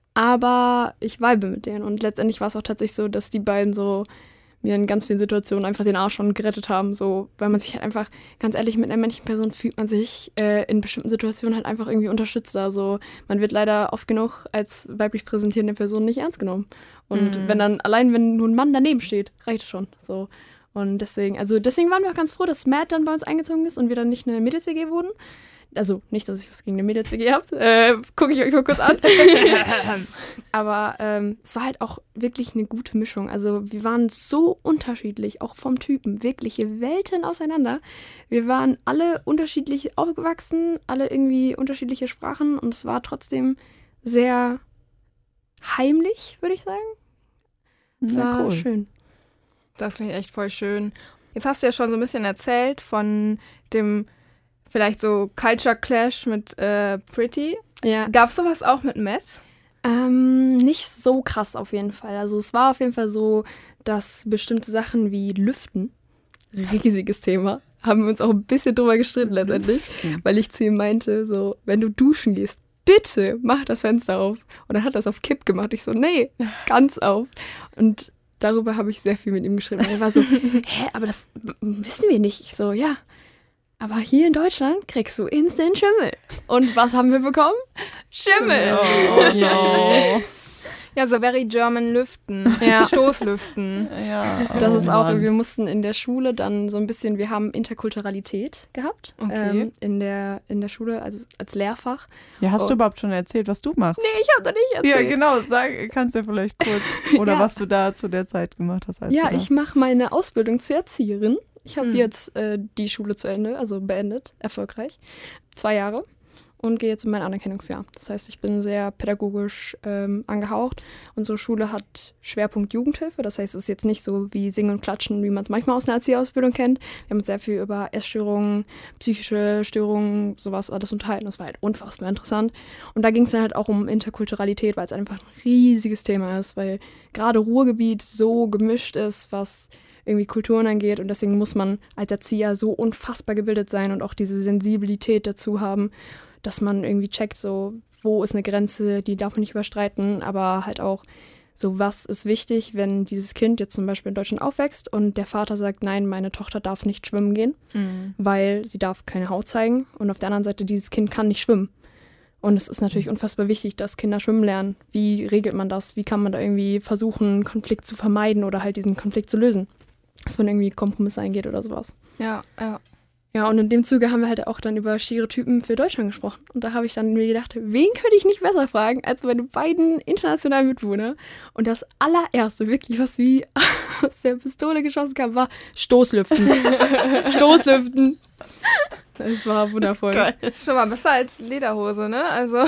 aber ich vibe mit denen. Und letztendlich war es auch tatsächlich so, dass die beiden so mir in ganz vielen Situationen einfach den Arsch schon gerettet haben. So, weil man sich halt einfach, ganz ehrlich, mit einer männlichen Person fühlt man sich äh, in bestimmten Situationen halt einfach irgendwie unterstützter. So, man wird leider oft genug als weiblich präsentierende Person nicht ernst genommen. Und mhm. wenn dann, allein wenn nur ein Mann daneben steht, reicht es schon. So. Und deswegen, also deswegen waren wir auch ganz froh, dass Matt dann bei uns eingezogen ist und wir dann nicht eine Mädels-W G wurden. Also nicht, dass ich was gegen eine Mädels-W G habe. Äh, gucke ich euch mal kurz an. Aber ähm, es war halt auch wirklich eine gute Mischung. Also wir waren so unterschiedlich, auch vom Typen. Wirkliche Welten auseinander. Wir waren alle unterschiedlich aufgewachsen, alle irgendwie unterschiedliche Sprachen. Und es war trotzdem sehr heimlich, würde ich sagen. Es ja, war cool. schön. Das klingt echt voll schön. Jetzt hast du ja schon so ein bisschen erzählt von dem vielleicht so Culture Clash mit äh, Pretty. Ja. Gab es sowas auch mit Matt? Ähm, nicht so krass auf jeden Fall. Also es war auf jeden Fall so, dass bestimmte Sachen wie Lüften, riesiges Thema, haben wir uns auch ein bisschen drüber gestritten letztendlich, mhm. weil ich zu ihm meinte, so, wenn du duschen gehst, bitte mach das Fenster auf. Und er hat das auf Kipp gemacht. Ich so, nee, ganz auf. Und darüber habe ich sehr viel mit ihm geschrieben. Er war so, hä, aber das müssen wir nicht. Ich so, ja. Aber hier in Deutschland kriegst du instant Schimmel. Und was haben wir bekommen? Schimmel. Oh, no. Ja, so very German Lüften. Ja. Stoßlüften. Ja, oh, das ist auch, Mann. wir mussten in der Schule dann so ein bisschen, wir haben Interkulturalität gehabt. Okay. Ähm, in der, in der Schule als, als Lehrfach. Ja, hast Und du überhaupt schon erzählt, was du machst? Nee, ich habe doch nicht erzählt. Ja, genau. Sag, kannst du ja vielleicht kurz, oder ja. was du da zu der Zeit gemacht hast. Als Ja, du da ich mache meine Ausbildung zur Erzieherin. Ich habe Hm. jetzt äh, die Schule zu Ende, also beendet, erfolgreich. Zwei Jahre. und gehe jetzt in mein Anerkennungsjahr. Das heißt, ich bin sehr pädagogisch ähm, angehaucht. Unsere Schule hat Schwerpunkt Jugendhilfe. Das heißt, es ist jetzt nicht so wie Singen und Klatschen, wie man es manchmal aus einer Erzieherausbildung kennt. Wir haben uns sehr viel über Essstörungen, psychische Störungen, sowas alles unterhalten. Das war halt unfassbar interessant. Und da ging es dann halt auch um Interkulturalität, weil es einfach ein riesiges Thema ist, weil gerade Ruhrgebiet so gemischt ist, was irgendwie Kulturen angeht, und deswegen muss man als Erzieher so unfassbar gebildet sein und auch diese Sensibilität dazu haben, dass man irgendwie checkt, so, wo ist eine Grenze, die darf man nicht überstreiten, aber halt auch so, was ist wichtig, wenn dieses Kind jetzt zum Beispiel in Deutschland aufwächst und der Vater sagt, nein, meine Tochter darf nicht schwimmen gehen, mhm. weil sie darf keine Haut zeigen, und auf der anderen Seite, dieses Kind kann nicht schwimmen. Und es ist natürlich unfassbar wichtig, dass Kinder schwimmen lernen. Wie regelt man das? Wie kann man da irgendwie versuchen, Konflikt zu vermeiden oder halt diesen Konflikt zu lösen? Dass man irgendwie Kompromisse eingeht oder sowas. Ja, ja. Ja, und in dem Zuge haben wir halt auch dann über Stereotypen für Deutschland gesprochen. Und da habe ich dann mir gedacht, wen könnte ich nicht besser fragen als meine beiden internationalen Mitbewohner? Und das allererste, wirklich, was wie aus der Pistole geschossen kam, war Stoßlüften. Stoßlüften. Das war wundervoll. Geil. Das ist schon mal besser als Lederhose, ne? Also.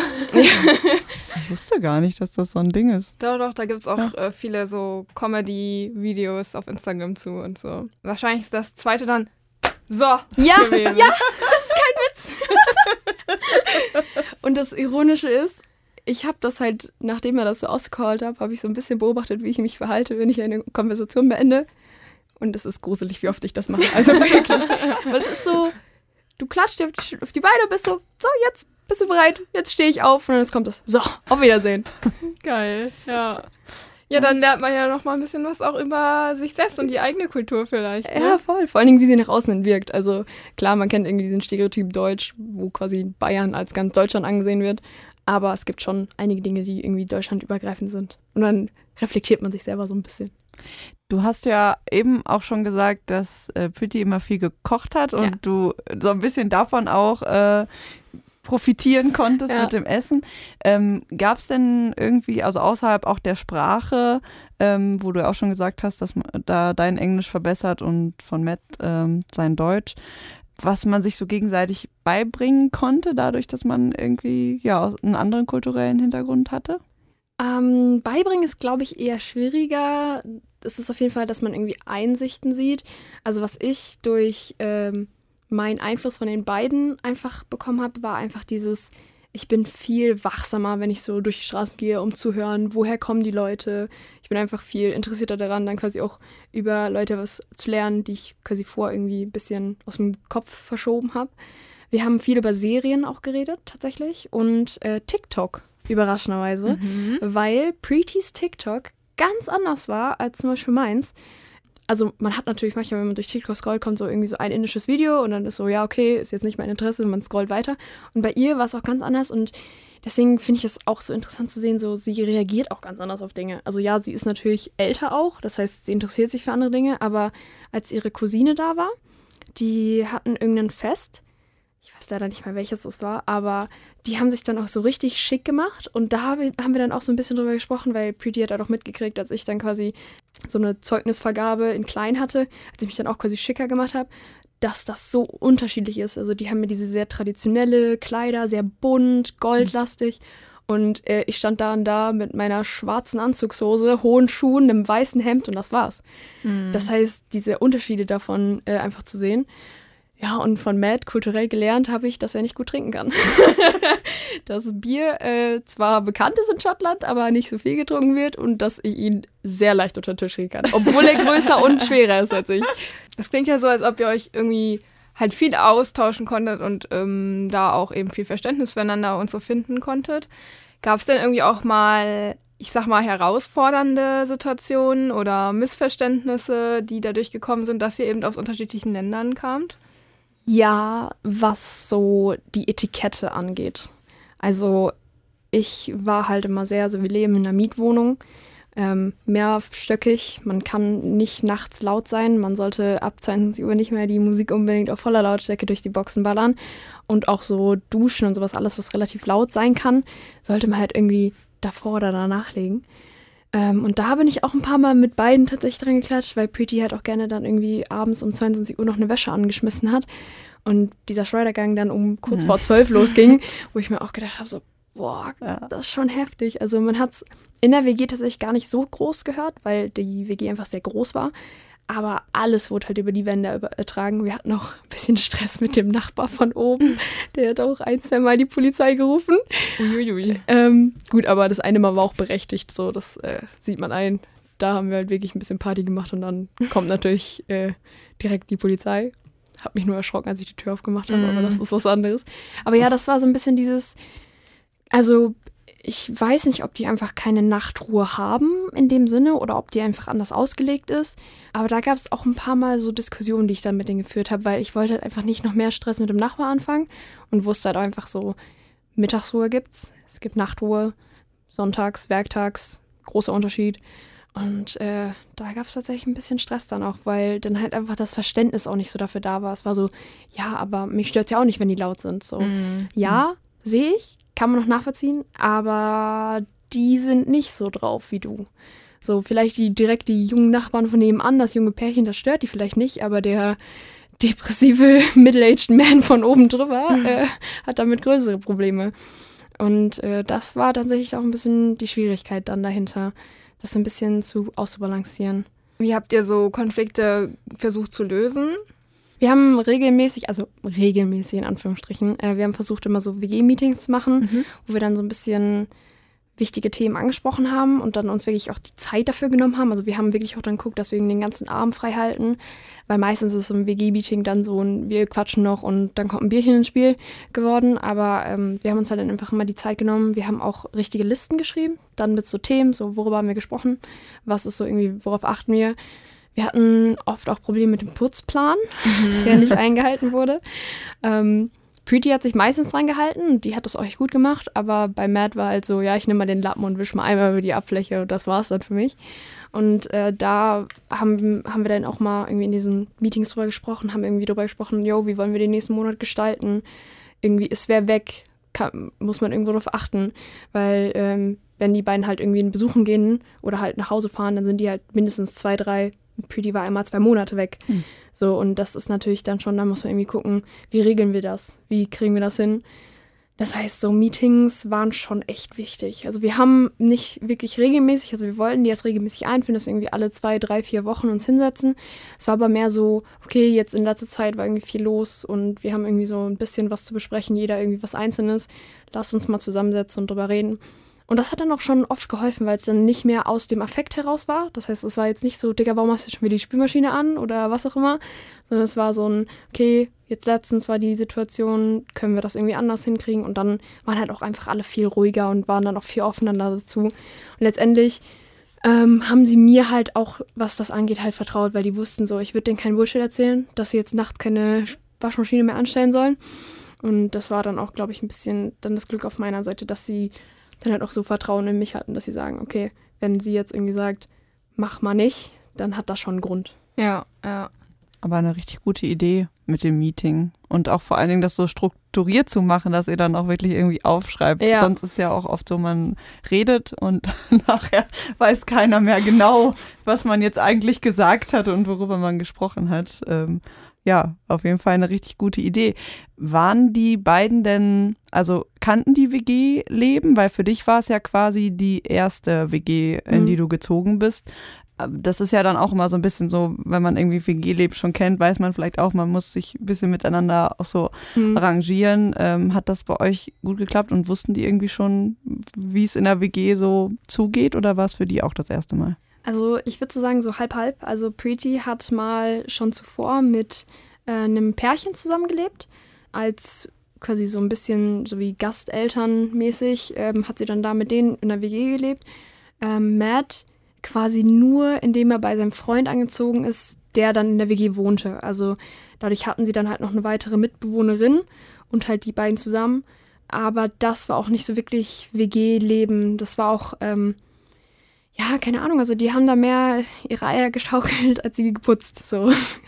Ich wusste gar nicht, dass das so ein Ding ist. Doch, doch, da gibt es auch ja. äh, viele so Comedy-Videos auf Instagram zu und so. Wahrscheinlich ist das zweite dann so ja, gewesen. Ja, das ist kein Witz. Und das Ironische ist, ich habe das halt, nachdem er das so ausgecallt habe, habe ich so ein bisschen beobachtet, wie ich mich verhalte, wenn ich eine Konversation beende. Und es ist gruselig, wie oft ich das mache. Also wirklich. Weil es ist so, du klatscht dir auf die, auf die Beine und bist so, so, jetzt bist du bereit, jetzt stehe ich auf. Und dann kommt das, so, auf Wiedersehen. Geil, ja. Ja, dann lernt man ja noch mal ein bisschen was auch über sich selbst und die eigene Kultur vielleicht. Ne? Ja, voll. Vor allen Dingen, wie sie nach außen hin wirkt. Also klar, man kennt irgendwie diesen Stereotyp Deutsch, wo quasi Bayern als ganz Deutschland angesehen wird. Aber es gibt schon einige Dinge, die irgendwie deutschlandübergreifend sind. Und dann reflektiert man sich selber so ein bisschen. Du hast ja eben auch schon gesagt, dass äh, Pretty immer viel gekocht hat und ja. du so ein bisschen davon auch äh, profitieren konntest ja. mit dem Essen. Ähm, gab es denn irgendwie, also außerhalb auch der Sprache, ähm, wo du auch schon gesagt hast, dass man da dein Englisch verbessert und von Matt ähm, sein Deutsch, was man sich so gegenseitig beibringen konnte, dadurch, dass man irgendwie ja einen anderen kulturellen Hintergrund hatte? Ähm, beibringen ist, glaube ich, eher schwieriger. Es ist auf jeden Fall, dass man irgendwie Einsichten sieht. Also was ich durch ähm, meinen Einfluss von den beiden einfach bekommen habe, war einfach dieses, ich bin viel wachsamer, wenn ich so durch die Straßen gehe, um zu hören, woher kommen die Leute. Ich bin einfach viel interessierter daran, dann quasi auch über Leute was zu lernen, die ich quasi vor irgendwie ein bisschen aus dem Kopf verschoben habe. Wir haben viel über Serien auch geredet, tatsächlich. Und äh, TikTok, überraschenderweise, mhm. weil Pretty's TikTok ganz anders war als zum Beispiel meins. Also man hat natürlich manchmal, wenn man durch TikTok scrollt, kommt so irgendwie so ein indisches Video und dann ist so, ja, okay, ist jetzt nicht mein Interesse, und man scrollt weiter. Und bei ihr war es auch ganz anders, und deswegen finde ich es auch so interessant zu sehen, so sie reagiert auch ganz anders auf Dinge. Also ja, sie ist natürlich älter auch, das heißt, sie interessiert sich für andere Dinge, aber als ihre Cousine da war, die hatten irgendein Fest, ich weiß leider nicht mehr, welches es war, aber die haben sich dann auch so richtig schick gemacht, und da haben wir dann auch so ein bisschen drüber gesprochen, weil Pretty hat halt auch mitgekriegt, als ich dann quasi so eine Zeugnisvergabe in klein hatte, als ich mich dann auch quasi schicker gemacht habe, dass das so unterschiedlich ist. Also die haben mir diese sehr traditionelle Kleider, sehr bunt, goldlastig, und äh, ich stand da und da mit meiner schwarzen Anzugshose, hohen Schuhen, einem weißen Hemd, und das war's. Mhm. Das heißt, diese Unterschiede davon äh, einfach zu sehen. Ja, und von Matt kulturell gelernt habe ich, dass er nicht gut trinken kann. Dass Bier äh, zwar bekannt ist in Schottland, aber nicht so viel getrunken wird, und dass ich ihn sehr leicht unter den Tisch kriegen kann, obwohl er größer und schwerer ist als ich. Das klingt ja so, als ob ihr euch irgendwie halt viel austauschen konntet und ähm, da auch eben viel Verständnis füreinander und so finden konntet. Gab es denn irgendwie auch mal, ich sag mal, herausfordernde Situationen oder Missverständnisse, die dadurch gekommen sind, dass ihr eben aus unterschiedlichen Ländern kamt? Ja, was so die Etikette angeht. Also ich war halt immer sehr, also wir leben in einer Mietwohnung, ähm, mehrstöckig, man kann nicht nachts laut sein, man sollte ab zweiundzwanzig Uhr nicht mehr die Musik unbedingt auf voller Lautstärke durch die Boxen ballern, und auch so Duschen und sowas, alles, was relativ laut sein kann, sollte man halt irgendwie davor oder danach legen. Ähm, und da bin ich auch ein paar Mal mit beiden tatsächlich dran geklatscht, weil Pretty halt auch gerne dann irgendwie abends um zweiundzwanzig Uhr noch eine Wäsche angeschmissen hat. und dieser Schleudergang dann um kurz vor zwölf losging, wo ich mir auch gedacht habe, so, boah, ja. das ist schon heftig. Also man hat es in der W G tatsächlich gar nicht so groß gehört, weil die W G einfach sehr groß war. Aber alles wurde halt über die Wände übertragen. Wir hatten auch ein bisschen Stress mit dem Nachbar von oben. Der hat auch ein, zwei Mal die Polizei gerufen. Uiuiui. Ähm, gut, aber das eine Mal war auch berechtigt. So, das äh, sieht man ein. Da haben wir halt wirklich ein bisschen Party gemacht und dann kommt natürlich äh, direkt die Polizei. Hab mich nur erschrocken, als ich die Tür aufgemacht habe, mm. aber das ist was anderes. Aber ja, das war so ein bisschen dieses, also ich weiß nicht, ob die einfach keine Nachtruhe haben in dem Sinne oder ob die einfach anders ausgelegt ist. Aber da gab es auch ein paar Mal so Diskussionen, die ich dann mit denen geführt habe, weil ich wollte halt einfach nicht noch mehr Stress mit dem Nachbar anfangen und wusste halt einfach so, Mittagsruhe gibt's, es gibt Nachtruhe, sonntags, werktags, großer Unterschied. Und äh, da gab es tatsächlich ein bisschen Stress dann auch, weil dann halt einfach das Verständnis auch nicht so dafür da war. Es war so, ja, aber mich stört es ja auch nicht, wenn die laut sind. So, mm. ja, sehe ich. Kann man noch nachvollziehen, aber die sind nicht so drauf wie du. So, vielleicht die direkt die jungen Nachbarn von nebenan, das junge Pärchen, das stört die vielleicht nicht, aber der depressive Middle-aged Man von oben drüber äh, hat damit größere Probleme. Und äh, das war tatsächlich auch ein bisschen die Schwierigkeit dann dahinter, das ein bisschen zu auszubalancieren. Wie habt ihr so Konflikte versucht zu lösen? Wir haben regelmäßig, also regelmäßig in Anführungsstrichen, äh, wir haben versucht, immer so W G-Meetings zu machen, mhm. wo wir dann so ein bisschen wichtige Themen angesprochen haben und dann uns wirklich auch die Zeit dafür genommen haben. Also wir haben wirklich auch dann geguckt, dass wir den ganzen Abend frei halten, weil meistens ist so ein W G-Meeting dann so ein, wir quatschen noch und dann kommt ein Bierchen ins Spiel geworden. Aber ähm, wir haben uns halt dann einfach immer die Zeit genommen. Wir haben auch richtige Listen geschrieben, dann mit so Themen, so worüber haben wir gesprochen, was ist so irgendwie, worauf achten wir. Wir hatten oft auch Probleme mit dem Putzplan, mhm. der nicht eingehalten wurde. Ähm, Pretty hat sich meistens dran gehalten und die hat das auch echt gut gemacht, aber bei Matt war halt so, ja, ich nehme mal den Lappen und wische mal einmal über die Abfläche und das war's dann für mich. Und äh, da haben, haben wir dann auch mal irgendwie in diesen Meetings drüber gesprochen, haben irgendwie drüber gesprochen, yo, wie wollen wir den nächsten Monat gestalten? Irgendwie ist wer weg, kann, muss man irgendwo darauf achten, weil ähm, wenn die beiden halt irgendwie in Besuchen gehen oder halt nach Hause fahren, dann sind die halt mindestens zwei, drei Pretty war einmal zwei Monate weg. Mhm. So, und das ist natürlich dann schon, da muss man irgendwie gucken, wie regeln wir das? Wie kriegen wir das hin? Das heißt, so Meetings waren schon echt wichtig. Also wir haben nicht wirklich regelmäßig, also wir wollten die erst regelmäßig einführen, dass wir irgendwie alle zwei, drei, vier Wochen uns hinsetzen. Es war aber mehr so, okay, jetzt in letzter Zeit war irgendwie viel los und wir haben irgendwie so ein bisschen was zu besprechen, jeder irgendwie was Einzelnes. Lasst uns mal zusammensetzen und drüber reden. Und das hat dann auch schon oft geholfen, weil es dann nicht mehr aus dem Affekt heraus war. Das heißt, es war jetzt nicht so, Digga, warum hast du schon wieder die Spülmaschine an oder was auch immer, sondern es war so ein, okay, jetzt letztens war die Situation, können wir das irgendwie anders hinkriegen? Und dann waren halt auch einfach alle viel ruhiger und waren dann auch viel offener dazu. Und letztendlich ähm, haben sie mir halt auch, was das angeht, halt vertraut, weil die wussten so, ich würde denen keinen Bullshit erzählen, dass sie jetzt nachts keine Waschmaschine mehr anstellen sollen. Und das war dann auch, glaube ich, ein bisschen dann das Glück auf meiner Seite, dass sie dann halt auch so Vertrauen in mich hatten, dass sie sagen, okay, wenn sie jetzt irgendwie sagt, mach mal nicht, dann hat das schon einen Grund. Ja, ja. Aber eine richtig gute Idee mit dem Meeting. Und auch vor allen Dingen das so strukturiert zu machen, dass ihr dann auch wirklich irgendwie aufschreibt. Ja. Sonst ist ja auch oft so, man redet und nachher weiß keiner mehr genau, was man jetzt eigentlich gesagt hat und worüber man gesprochen hat. Ähm, ja, auf jeden Fall eine richtig gute Idee. Waren die beiden denn, also kannten die W G-Leben? Weil für dich war es ja quasi die erste W G, in mhm. die du gezogen bist. Das ist ja dann auch immer so ein bisschen so, wenn man irgendwie W G-Leben schon kennt, weiß man vielleicht auch, man muss sich ein bisschen miteinander auch so mhm. arrangieren. Ähm, hat das bei euch gut geklappt und wussten die irgendwie schon, wie es in der W G so zugeht, oder war es für die auch das erste Mal? Also ich würde so sagen, so halb-halb. Also Pretty hat mal schon zuvor mit äh, einem Pärchen zusammengelebt. Als quasi so ein bisschen so wie Gasteltern mäßig ähm, hat sie dann da mit denen in der W G gelebt. Ähm, Matt quasi nur, indem er bei seinem Freund angezogen ist, der dann in der W G wohnte. Also dadurch hatten sie dann halt noch eine weitere Mitbewohnerin und halt die beiden zusammen. Aber das war auch nicht so wirklich W G-Leben. Das war auch... Ähm, Ja, keine Ahnung, also die haben da mehr ihre Eier geschaukelt, als sie geputzt, so.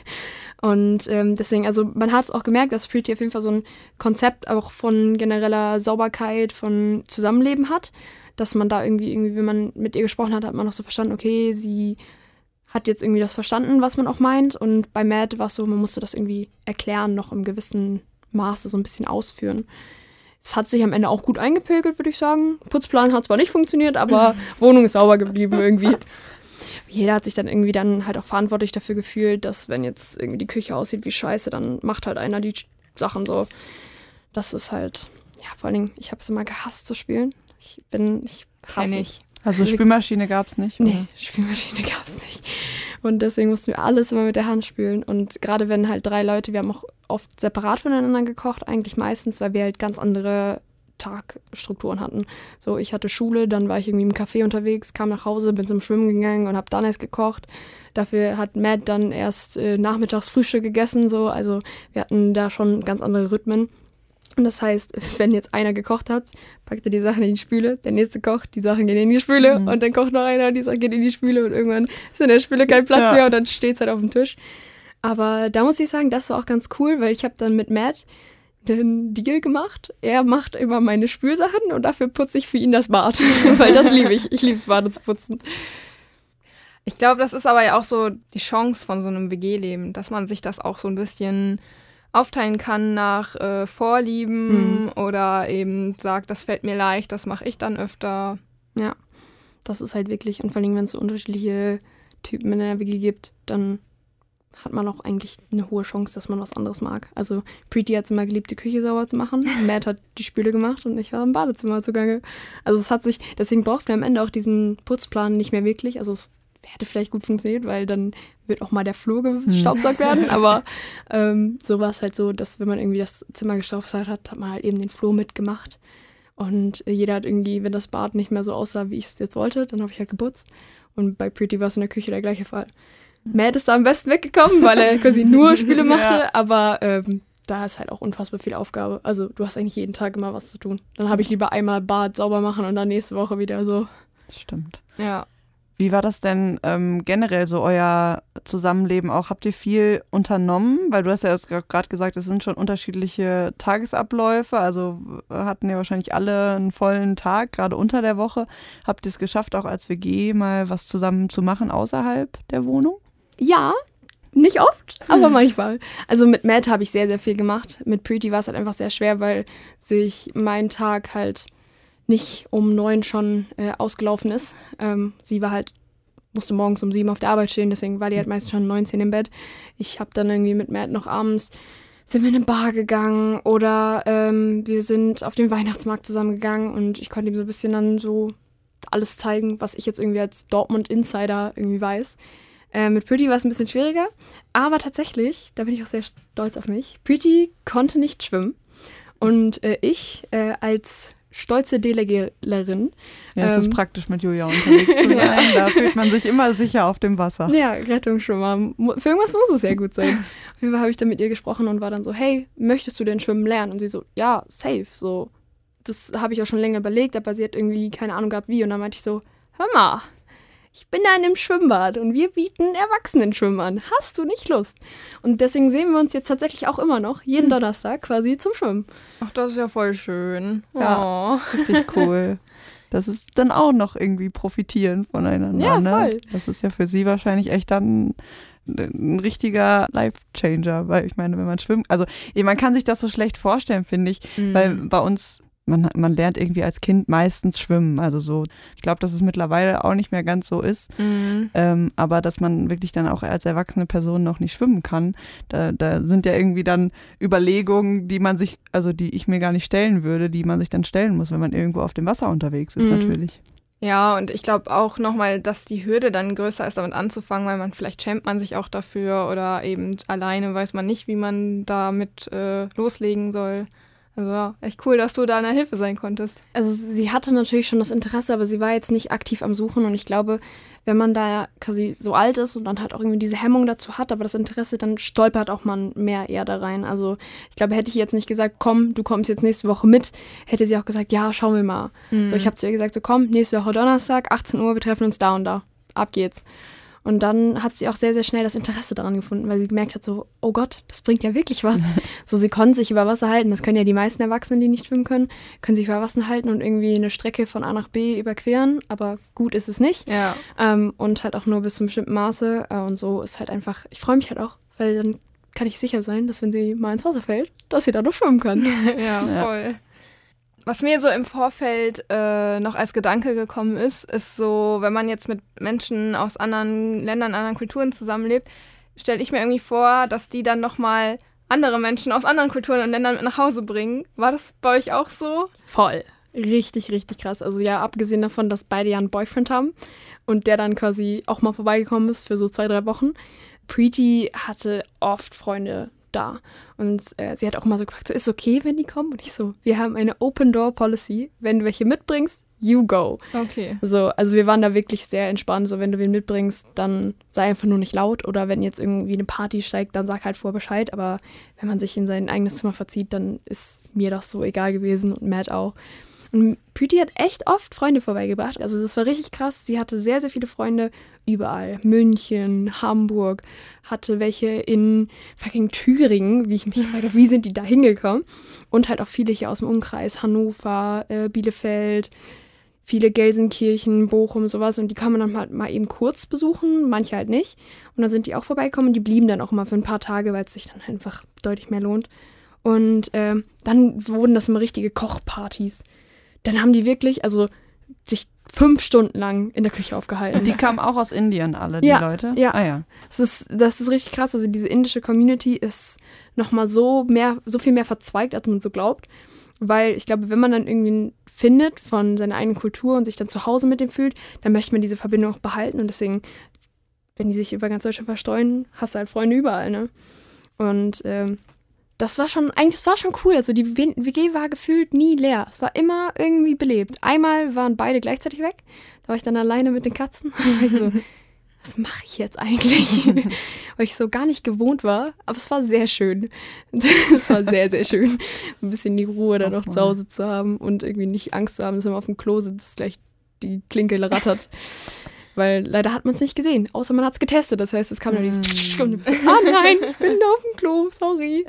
Und ähm, deswegen, also man hat es auch gemerkt, dass Pretty auf jeden Fall so ein Konzept auch von genereller Sauberkeit, von Zusammenleben hat, dass man da irgendwie, irgendwie, wenn man mit ihr gesprochen hat, hat man noch so verstanden, okay, sie hat jetzt irgendwie das verstanden, was man auch meint. Und bei Matt war es so, man musste das irgendwie erklären, noch im gewissen Maße so ein bisschen ausführen. Es hat sich am Ende auch gut eingepegelt, würde ich sagen. Putzplan hat zwar nicht funktioniert, aber Wohnung ist sauber geblieben irgendwie. Jeder hat sich dann irgendwie dann halt auch verantwortlich dafür gefühlt, dass wenn jetzt irgendwie die Küche aussieht wie Scheiße, dann macht halt einer die Sachen so. Das ist halt, ja, vor allen Dingen, ich habe es immer gehasst zu spielen. Ich bin, ich hasse es. Also Spülmaschine gab es nicht? Oder? Nee, Spülmaschine gab es nicht. Und deswegen mussten wir alles immer mit der Hand spülen. Und gerade wenn halt drei Leute, wir haben auch oft separat voneinander gekocht, eigentlich meistens, weil wir halt ganz andere Tagstrukturen hatten. So, ich hatte Schule, dann war ich irgendwie im Café unterwegs, kam nach Hause, bin zum Schwimmen gegangen und habe dann erst gekocht. Dafür hat Matt dann erst äh, nachmittags Frühstück gegessen. So. Also wir hatten da schon ganz andere Rhythmen. Und das heißt, wenn jetzt einer gekocht hat, packt er die Sachen in die Spüle, der nächste kocht, die Sachen gehen in die Spüle mhm. und dann kocht noch einer und die Sachen gehen in die Spüle und irgendwann ist in der Spüle kein Platz ja. mehr und dann steht es halt auf dem Tisch. Aber da muss ich sagen, das war auch ganz cool, weil ich habe dann mit Matt den Deal gemacht. Er macht immer meine Spülsachen und dafür putze ich für ihn das Bad, weil das liebe ich. Ich liebe es, Bade zu putzen. Ich glaube, das ist aber ja auch so die Chance von so einem W G-Leben, dass man sich das auch so ein bisschen aufteilen kann nach äh, Vorlieben mhm. oder eben sagt, das fällt mir leicht, das mache ich dann öfter. Ja, das ist halt wirklich, und vor allem, wenn es so unterschiedliche Typen in der W G gibt, dann hat man auch eigentlich eine hohe Chance, dass man was anderes mag. Also Preeti hat es immer geliebt, die Küche sauber zu machen. Matt hat die Spüle gemacht und ich war im Badezimmer zugange. Also es hat sich, deswegen brauchten wir am Ende auch diesen Putzplan nicht mehr wirklich. Also es hätte vielleicht gut funktioniert, weil dann wird auch mal der Flur gestaubsaugt werden. Aber ähm, so war es halt so, dass wenn man irgendwie das Zimmer gestaubsaugt hat, hat man halt eben den Flur mitgemacht. Und jeder hat irgendwie, wenn das Bad nicht mehr so aussah, wie ich es jetzt wollte, dann habe ich halt geputzt. Und bei Preeti war es in der Küche der gleiche Fall. Matt ist da am besten weggekommen, weil er quasi nur Spiele machte, ja. aber ähm, da ist halt auch unfassbar viel Aufgabe. Also du hast eigentlich jeden Tag immer was zu tun. Dann habe ich lieber einmal Bad sauber machen und dann nächste Woche wieder so. Stimmt. Ja. Wie war das denn ähm, generell so euer Zusammenleben auch? Habt ihr viel unternommen? Weil du hast ja gerade gesagt, es sind schon unterschiedliche Tagesabläufe. Also hatten ja wahrscheinlich alle einen vollen Tag, gerade unter der Woche. Habt ihr es geschafft, auch als W G mal was zusammen zu machen außerhalb der Wohnung? Ja, nicht oft, aber manchmal. Also mit Matt habe ich sehr, sehr viel gemacht. Mit Preeti war es halt einfach sehr schwer, weil sich mein Tag halt nicht um neun schon äh, ausgelaufen ist. Ähm, sie war halt, musste morgens um sieben auf der Arbeit stehen, deswegen war die halt meistens schon um neunzehn im Bett. Ich habe dann irgendwie mit Matt noch abends, sind wir in eine Bar gegangen oder ähm, wir sind auf den Weihnachtsmarkt zusammengegangen und ich konnte ihm so ein bisschen dann so alles zeigen, was ich jetzt irgendwie als Dortmund-Insider irgendwie weiß. Äh, mit Preeti war es ein bisschen schwieriger, aber tatsächlich, da bin ich auch sehr stolz auf mich, Preeti konnte nicht schwimmen und äh, ich äh, als stolze Delegiererin. Ja, es ähm, ist praktisch mit Julia unterwegs zu sein, ja. Da fühlt man sich immer sicher auf dem Wasser. Ja, Rettungsschwimmer. Für irgendwas muss es sehr gut sein. Auf jeden Fall habe ich dann mit ihr gesprochen und war dann so, hey, möchtest du denn schwimmen lernen? Und sie so, ja, safe, so. Das habe ich auch schon länger überlegt, aber sie hat irgendwie keine Ahnung gehabt, wie. Und dann meinte ich so, hör mal, ich bin da in einem Schwimmbad und wir bieten Erwachsenenschwimmen an. Hast du nicht Lust? Und deswegen sehen wir uns jetzt tatsächlich auch immer noch, jeden Donnerstag quasi zum Schwimmen. Ach, das ist ja voll schön. Ja, oh. Richtig cool. Das ist dann auch noch irgendwie profitieren voneinander. Ja, ne? voll. Das ist ja für sie wahrscheinlich echt dann ein richtiger Life-Changer, weil ich meine, wenn man schwimmt, also man kann sich das so schlecht vorstellen, finde ich, mhm. weil bei uns Man, man lernt irgendwie als Kind meistens schwimmen, also so, ich glaube, dass es mittlerweile auch nicht mehr ganz so ist, mhm. ähm, aber dass man wirklich dann auch als erwachsene Person noch nicht schwimmen kann, da, da sind ja irgendwie dann Überlegungen, die man sich, also die ich mir gar nicht stellen würde, die man sich dann stellen muss, wenn man irgendwo auf dem Wasser unterwegs ist, mhm. natürlich. Ja, und ich glaube auch nochmal, dass die Hürde dann größer ist, damit anzufangen, weil man vielleicht schämt man sich auch dafür oder eben alleine weiß man nicht, wie man damit äh, loslegen soll. Also ja, echt cool, dass du da eine Hilfe sein konntest. Also sie hatte natürlich schon das Interesse, aber sie war jetzt nicht aktiv am Suchen und ich glaube, wenn man da quasi so alt ist und dann halt auch irgendwie diese Hemmung dazu hat, aber das Interesse, dann stolpert auch man mehr eher da rein. Also ich glaube, hätte ich jetzt nicht gesagt, komm, du kommst jetzt nächste Woche mit, hätte sie auch gesagt, ja, schauen wir mal. Mhm. So, ich habe zu ihr gesagt, so komm, nächste Woche Donnerstag, achtzehn Uhr, wir treffen uns da und da. Ab geht's. Und dann hat sie auch sehr, sehr schnell das Interesse daran gefunden, weil sie gemerkt hat so, oh Gott, das bringt ja wirklich was. So, sie konnte sich über Wasser halten. Das können ja die meisten Erwachsenen, die nicht schwimmen können, können sich über Wasser halten und irgendwie eine Strecke von A nach B überqueren. Aber gut ist es nicht. Ja. Ähm, und halt auch nur bis zu einem bestimmten Maße. Äh, und so ist halt einfach, ich freue mich halt auch, weil dann kann ich sicher sein, dass wenn sie mal ins Wasser fällt, dass sie da noch schwimmen kann. Ja, voll. Was mir so im Vorfeld äh, noch als Gedanke gekommen ist, ist so, wenn man jetzt mit Menschen aus anderen Ländern, anderen Kulturen zusammenlebt, stelle ich mir irgendwie vor, dass die dann nochmal andere Menschen aus anderen Kulturen und Ländern mit nach Hause bringen. War das bei euch auch so? Voll. Richtig, richtig krass. Also ja, abgesehen davon, dass beide ja einen Boyfriend haben und der dann quasi auch mal vorbeigekommen ist für so zwei, drei Wochen. Preeti hatte oft Freunde da. Und äh, sie hat auch immer so gefragt, so, ist okay, wenn die kommen? Und ich so, wir haben eine Open-Door-Policy. Wenn du welche mitbringst, you go. Okay. So, also wir waren da wirklich sehr entspannt. So, wenn du wen mitbringst, dann sei einfach nur nicht laut. Oder wenn jetzt irgendwie eine Party steigt, dann sag halt vorher Bescheid. Aber wenn man sich in sein eigenes Zimmer verzieht, dann ist mir das so egal gewesen und Matt auch. Und Preeti hat echt oft Freunde vorbeigebracht. Also das war richtig krass. Sie hatte sehr, sehr viele Freunde überall. München, Hamburg, hatte welche in fucking Thüringen, wie ich mich frage, wie sind die da hingekommen? Und halt auch viele hier aus dem Umkreis, Hannover, äh, Bielefeld, viele Gelsenkirchen, Bochum, sowas. Und die kann man dann halt mal eben kurz besuchen, manche halt nicht. Und dann sind die auch vorbeigekommen und die blieben dann auch immer für ein paar Tage, weil es sich dann einfach deutlich mehr lohnt. Und äh, dann wurden das immer richtige Kochpartys. Dann haben die wirklich, also sich fünf Stunden lang in der Küche aufgehalten. Und die kamen auch aus Indien alle, die ja, Leute? Ja, ah, ja. Das ist, das ist richtig krass. Also diese indische Community ist nochmal so mehr, so viel mehr verzweigt, als man so glaubt. Weil ich glaube, wenn man dann irgendwie findet von seiner eigenen Kultur und sich dann zu Hause mit dem fühlt, dann möchte man diese Verbindung auch behalten. Und deswegen, wenn die sich über ganz Deutschland verstreuen, hast du halt Freunde überall, ne? Und ähm, das war schon, eigentlich, das war schon cool. Also die W G war gefühlt nie leer. Es war immer irgendwie belebt. Einmal waren beide gleichzeitig weg. Da war ich dann alleine mit den Katzen. Und war ich so, was mache ich jetzt eigentlich? Weil ich so gar nicht gewohnt war. Aber es war sehr schön. Es war sehr, sehr schön. Ein bisschen die Ruhe dann noch zu Hause zu haben und irgendwie nicht Angst zu haben, dass wenn man auf dem Klo sitzt, dass gleich die Klinke rattert. Weil leider hat man es nicht gesehen, außer man hat es getestet. Das heißt, es kam dann dieses mm. und du bist so, ah nein, ich bin auf dem Klo, sorry.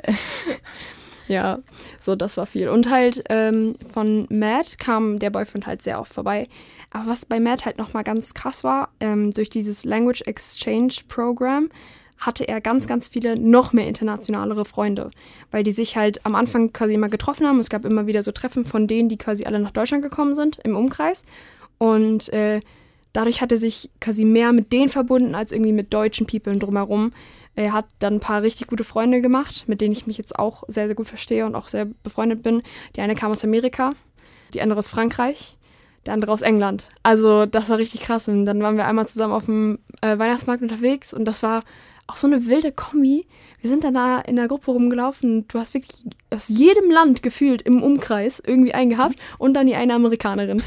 Ja, so das war viel. Und halt ähm, von Matt kam der Boyfriend halt sehr oft vorbei. Aber was bei Matt halt nochmal ganz krass war, ähm, durch dieses Language Exchange Program hatte er ganz, ganz viele noch mehr internationalere Freunde, weil die sich halt am Anfang quasi immer getroffen haben. Es gab immer wieder so Treffen von denen, die quasi alle nach Deutschland gekommen sind, im Umkreis. Und äh, dadurch hat er sich quasi mehr mit denen verbunden, als irgendwie mit deutschen People drumherum. Er hat dann ein paar richtig gute Freunde gemacht, mit denen ich mich jetzt auch sehr, sehr gut verstehe und auch sehr befreundet bin. Die eine kam aus Amerika, die andere aus Frankreich, der andere aus England. Also das war richtig krass. Und dann waren wir einmal zusammen auf dem äh, Weihnachtsmarkt unterwegs und das war auch so eine wilde Kombi. Wir sind dann da in der Gruppe rumgelaufen und du hast wirklich aus jedem Land gefühlt im Umkreis irgendwie einen gehabt und dann die eine Amerikanerin.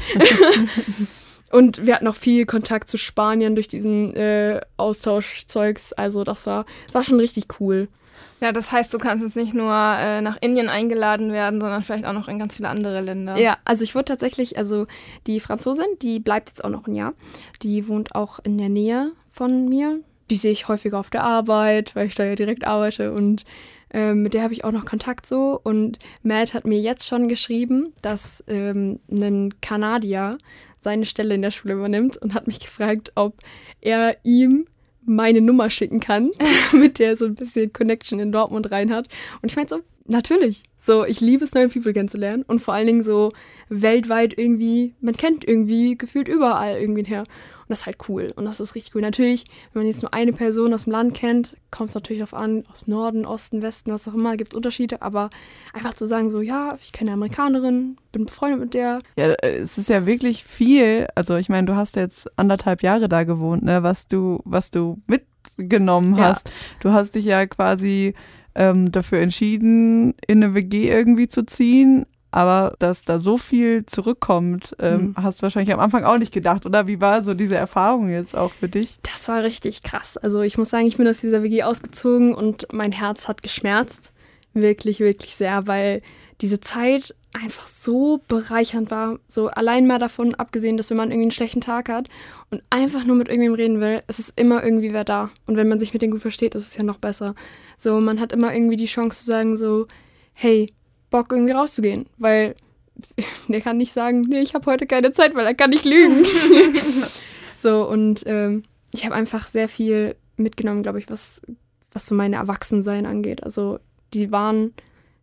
Und wir hatten auch viel Kontakt zu Spaniern durch diesen äh, Austauschzeugs. Also das war, das war schon richtig cool. Ja, das heißt, du kannst jetzt nicht nur äh, nach Indien eingeladen werden, sondern vielleicht auch noch in ganz viele andere Länder. Ja, also ich wurde tatsächlich, also die Franzosin, die bleibt jetzt auch noch ein Jahr. Die wohnt auch in der Nähe von mir. Die sehe ich häufiger auf der Arbeit, weil ich da ja direkt arbeite und äh, mit der habe ich auch noch Kontakt so. Und Matt hat mir jetzt schon geschrieben, dass ähm, ein Kanadier seine Stelle in der Schule übernimmt und hat mich gefragt, ob er ihm meine Nummer schicken kann, mit der er so ein bisschen Connection in Dortmund rein hat. Und ich meinte so, natürlich. So, ich liebe es, neue People kennenzulernen und vor allen Dingen so weltweit irgendwie, man kennt irgendwie gefühlt überall irgendwen her. Und das ist halt cool und das ist richtig cool. Natürlich, wenn man jetzt nur eine Person aus dem Land kennt, kommt es natürlich darauf an, aus Norden, Osten, Westen, was auch immer, gibt es Unterschiede. Aber einfach zu sagen so, ja, ich kenne eine Amerikanerin, bin befreundet mit der. Ja, es ist ja wirklich viel. Also ich meine, du hast jetzt anderthalb Jahre da gewohnt, ne, was du, was du mitgenommen hast. Ja. Du hast dich ja quasi ähm, dafür entschieden, in eine W G irgendwie zu ziehen. Aber dass da so viel zurückkommt, ähm, mhm. hast du wahrscheinlich am Anfang auch nicht gedacht, oder? Wie war so diese Erfahrung jetzt auch für dich? Das war richtig krass. Also ich muss sagen, ich bin aus dieser W G ausgezogen und mein Herz hat geschmerzt. Wirklich, wirklich sehr, weil diese Zeit einfach so bereichernd war. So allein mal davon abgesehen, dass wenn man irgendwie einen schlechten Tag hat und einfach nur mit irgendwem reden will, es ist immer irgendwie wer da. Und wenn man sich mit denen gut versteht, ist es ja noch besser. So, man hat immer irgendwie die Chance zu sagen so, hey, Bock irgendwie rauszugehen. Weil der kann nicht sagen, nee, ich habe heute keine Zeit, weil er kann nicht lügen. So, und ähm, ich habe einfach sehr viel mitgenommen, glaube ich, was, was so mein Erwachsensein angeht. Also die waren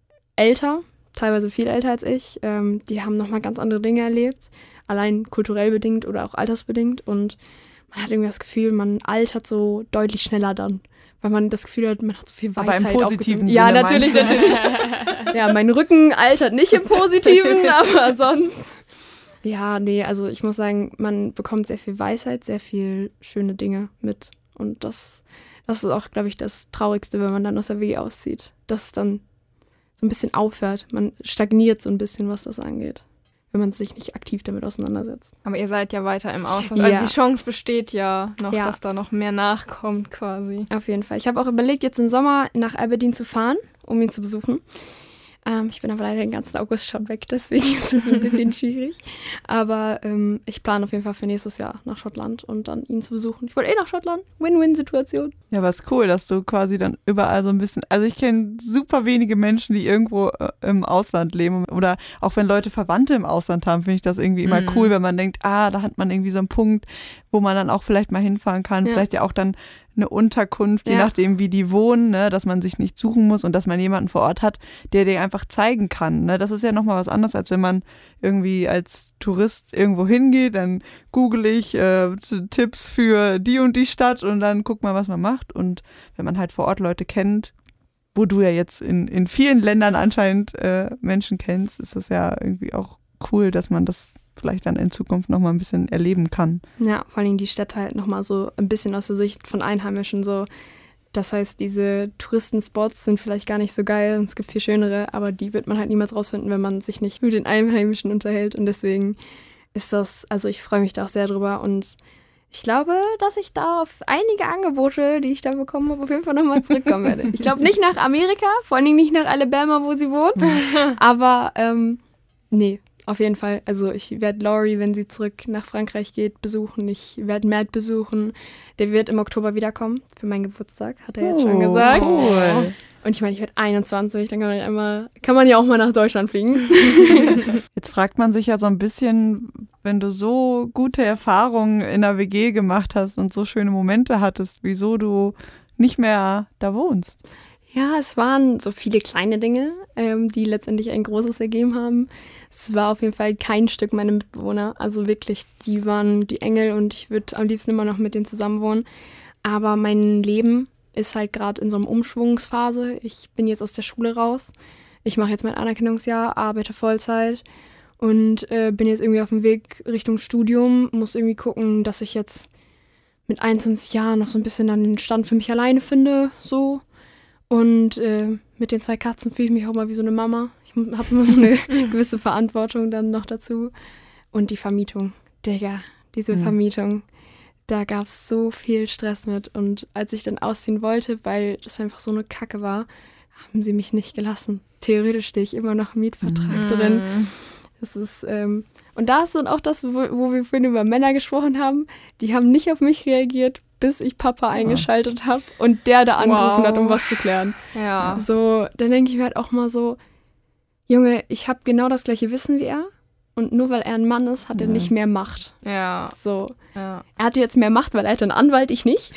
älter, teilweise viel älter als ich. Ähm, die haben nochmal ganz andere Dinge erlebt, allein kulturell bedingt oder auch altersbedingt. Und man hat irgendwie das Gefühl, man altert so deutlich schneller dann, weil man das Gefühl hat, man hat so viel Weisheit aber im positiven aufgezogen. Ja, Sinne, natürlich, natürlich. Ja, mein Rücken altert nicht im Positiven, aber sonst. Ja, nee, also ich muss sagen, man bekommt sehr viel Weisheit, sehr viel schöne Dinge mit. Und das, das ist auch, glaube ich, das Traurigste, wenn man dann aus der W G auszieht. Dass es dann so ein bisschen aufhört. Man stagniert so ein bisschen, was das angeht, wenn man sich nicht aktiv damit auseinandersetzt. Aber ihr seid ja weiter im Ausland. Ja. Also die Chance besteht ja noch, Ja. dass da noch mehr nachkommt quasi. Auf jeden Fall. Ich habe auch überlegt, jetzt im Sommer nach Aberdeen zu fahren, um ihn zu besuchen. Ähm, ich bin aber leider den ganzen August schon weg, deswegen ist es ein bisschen schwierig. Aber ähm, ich plane auf jeden Fall für nächstes Jahr nach Schottland und dann ihn zu besuchen. Ich wollte eh nach Schottland. Win-Win-Situation. Ja, aber ist cool, dass du quasi dann überall so ein bisschen, also ich kenne super wenige Menschen, die irgendwo äh, im Ausland leben oder auch wenn Leute Verwandte im Ausland haben, finde ich das irgendwie immer Mhm. cool, wenn man denkt, ah, da hat man irgendwie so einen Punkt, wo man dann auch vielleicht mal hinfahren kann, Ja. vielleicht ja auch dann eine Unterkunft, je Ja. nachdem wie die wohnen, ne, dass man sich nicht suchen muss und dass man jemanden vor Ort hat, der dir einfach zeigen kann. Ne? Das ist ja nochmal was anderes, als wenn man irgendwie als Tourist irgendwo hingeht, dann google ich äh, Tipps für die und die Stadt und dann guck mal, was man macht. Und wenn man halt vor Ort Leute kennt, wo du ja jetzt in, in vielen Ländern anscheinend äh, Menschen kennst, ist das ja irgendwie auch cool, dass man das vielleicht dann in Zukunft nochmal ein bisschen erleben kann. Ja, vor allem die Städte halt nochmal so ein bisschen aus der Sicht von Einheimischen so. Das heißt, diese Touristenspots sind vielleicht gar nicht so geil und es gibt viel schönere, aber die wird man halt niemals rausfinden, wenn man sich nicht mit den Einheimischen unterhält. Und deswegen ist das, also ich freue mich da auch sehr drüber und ich glaube, dass ich da auf einige Angebote, die ich da bekommen habe, auf jeden Fall nochmal zurückkommen werde. Ich glaube nicht nach Amerika, vor allen Dingen nicht nach Alabama, wo sie wohnt, aber ähm, nee. Auf jeden Fall. Also ich werde Laurie, wenn sie zurück nach Frankreich geht, besuchen. Ich werde Matt besuchen. Der wird im Oktober wiederkommen für meinen Geburtstag, hat er jetzt schon Oh, gesagt. cool. Und ich meine, ich werde einundzwanzig, dann kann man, ja immer, kann man ja auch mal nach Deutschland fliegen. Jetzt fragt man sich ja so ein bisschen, wenn du so gute Erfahrungen in der W G gemacht hast und so schöne Momente hattest, wieso du nicht mehr da wohnst. Ja, es waren so viele kleine Dinge, ähm, die letztendlich ein großes ergeben haben. Es war auf jeden Fall kein Stück meiner Mitbewohner. Also wirklich, die waren die Engel und ich würde am liebsten immer noch mit denen zusammen wohnen. Aber mein Leben ist halt gerade in so einer Umschwungsphase. Ich bin jetzt aus der Schule raus. Ich mache jetzt mein Anerkennungsjahr, arbeite Vollzeit und äh, bin jetzt irgendwie auf dem Weg Richtung Studium. Muss irgendwie gucken, dass ich jetzt mit einundzwanzig Jahren noch so ein bisschen dann den Stand für mich alleine finde, so. Und äh, mit den zwei Katzen fühle ich mich auch mal wie so eine Mama. Ich habe immer so eine gewisse Verantwortung dann noch dazu. Und die Vermietung, Digga, diese Mhm. Vermietung, da gab es so viel Stress mit. Und als ich dann ausziehen wollte, weil das einfach so eine Kacke war, haben sie mich nicht gelassen. Theoretisch stehe ich immer noch im Mietvertrag Mhm. drin. Das ist, ähm, und da ist dann auch das, wo, wo wir vorhin über Männer gesprochen haben. Die haben nicht auf mich reagiert, bis ich Papa eingeschaltet habe und der da angerufen Wow. hat, um was zu klären. Ja. So, dann denke ich mir halt auch mal so, Junge, ich habe genau das gleiche Wissen wie er und nur weil er ein Mann ist, hat er Ja. nicht mehr Macht. Ja. So, Ja. er hatte jetzt mehr Macht, weil er hatte einen Anwalt, ich nicht.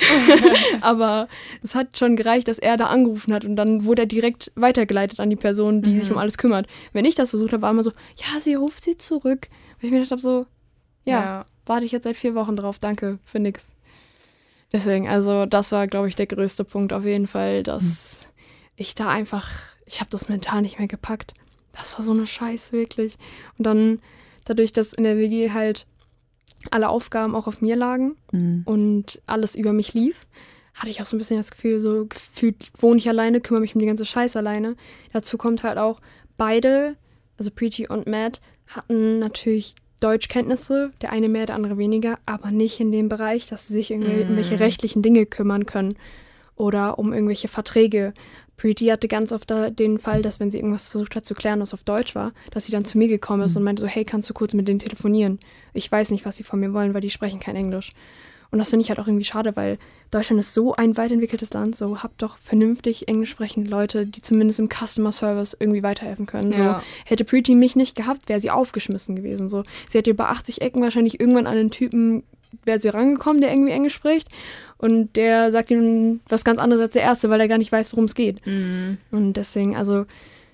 Aber es hat schon gereicht, dass er da angerufen hat und dann wurde er direkt weitergeleitet an die Person, die Mhm. sich um alles kümmert. Wenn ich das versucht habe, war immer so, ja, sie ruft sie zurück. Weil ich mir gedacht habe so, ja, Ja. warte ich jetzt seit vier Wochen drauf, danke für nix. Deswegen, also das war, glaube ich, der größte Punkt auf jeden Fall, dass ich da einfach, ich habe das mental nicht mehr gepackt. Das war so eine Scheiße, wirklich. Und dann dadurch, dass in der W G halt alle Aufgaben auch auf mir lagen Mhm. und alles über mich lief, hatte ich auch so ein bisschen das Gefühl, so gefühlt wohne ich alleine, kümmere mich um die ganze Scheiße alleine. Dazu kommt halt auch, beide, also Preachy und Matt, hatten natürlich Deutschkenntnisse, der eine mehr, der andere weniger, aber nicht in dem Bereich, dass sie sich irgendwie Mhm. irgendwelche rechtlichen Dinge kümmern können oder um irgendwelche Verträge. Preeti hatte ganz oft da den Fall, dass wenn sie irgendwas versucht hat zu klären, was auf Deutsch war, dass sie dann zu mir gekommen ist mhm. und meinte so, hey, kannst du kurz mit denen telefonieren? Ich weiß nicht, was sie von mir wollen, weil die sprechen kein Englisch. Und das finde ich halt auch irgendwie schade, weil Deutschland ist so ein weit entwickeltes Land, so habt doch vernünftig englisch sprechende Leute, die zumindest im Customer Service irgendwie weiterhelfen können. Ja. So hätte Preeti mich nicht gehabt, wäre sie aufgeschmissen gewesen. So, sie hätte über achtzig Ecken wahrscheinlich irgendwann an einen Typen, wäre sie rangekommen, der irgendwie Englisch spricht und der sagt ihm was ganz anderes als der Erste, weil er gar nicht weiß, worum es geht. Mhm. Und deswegen, also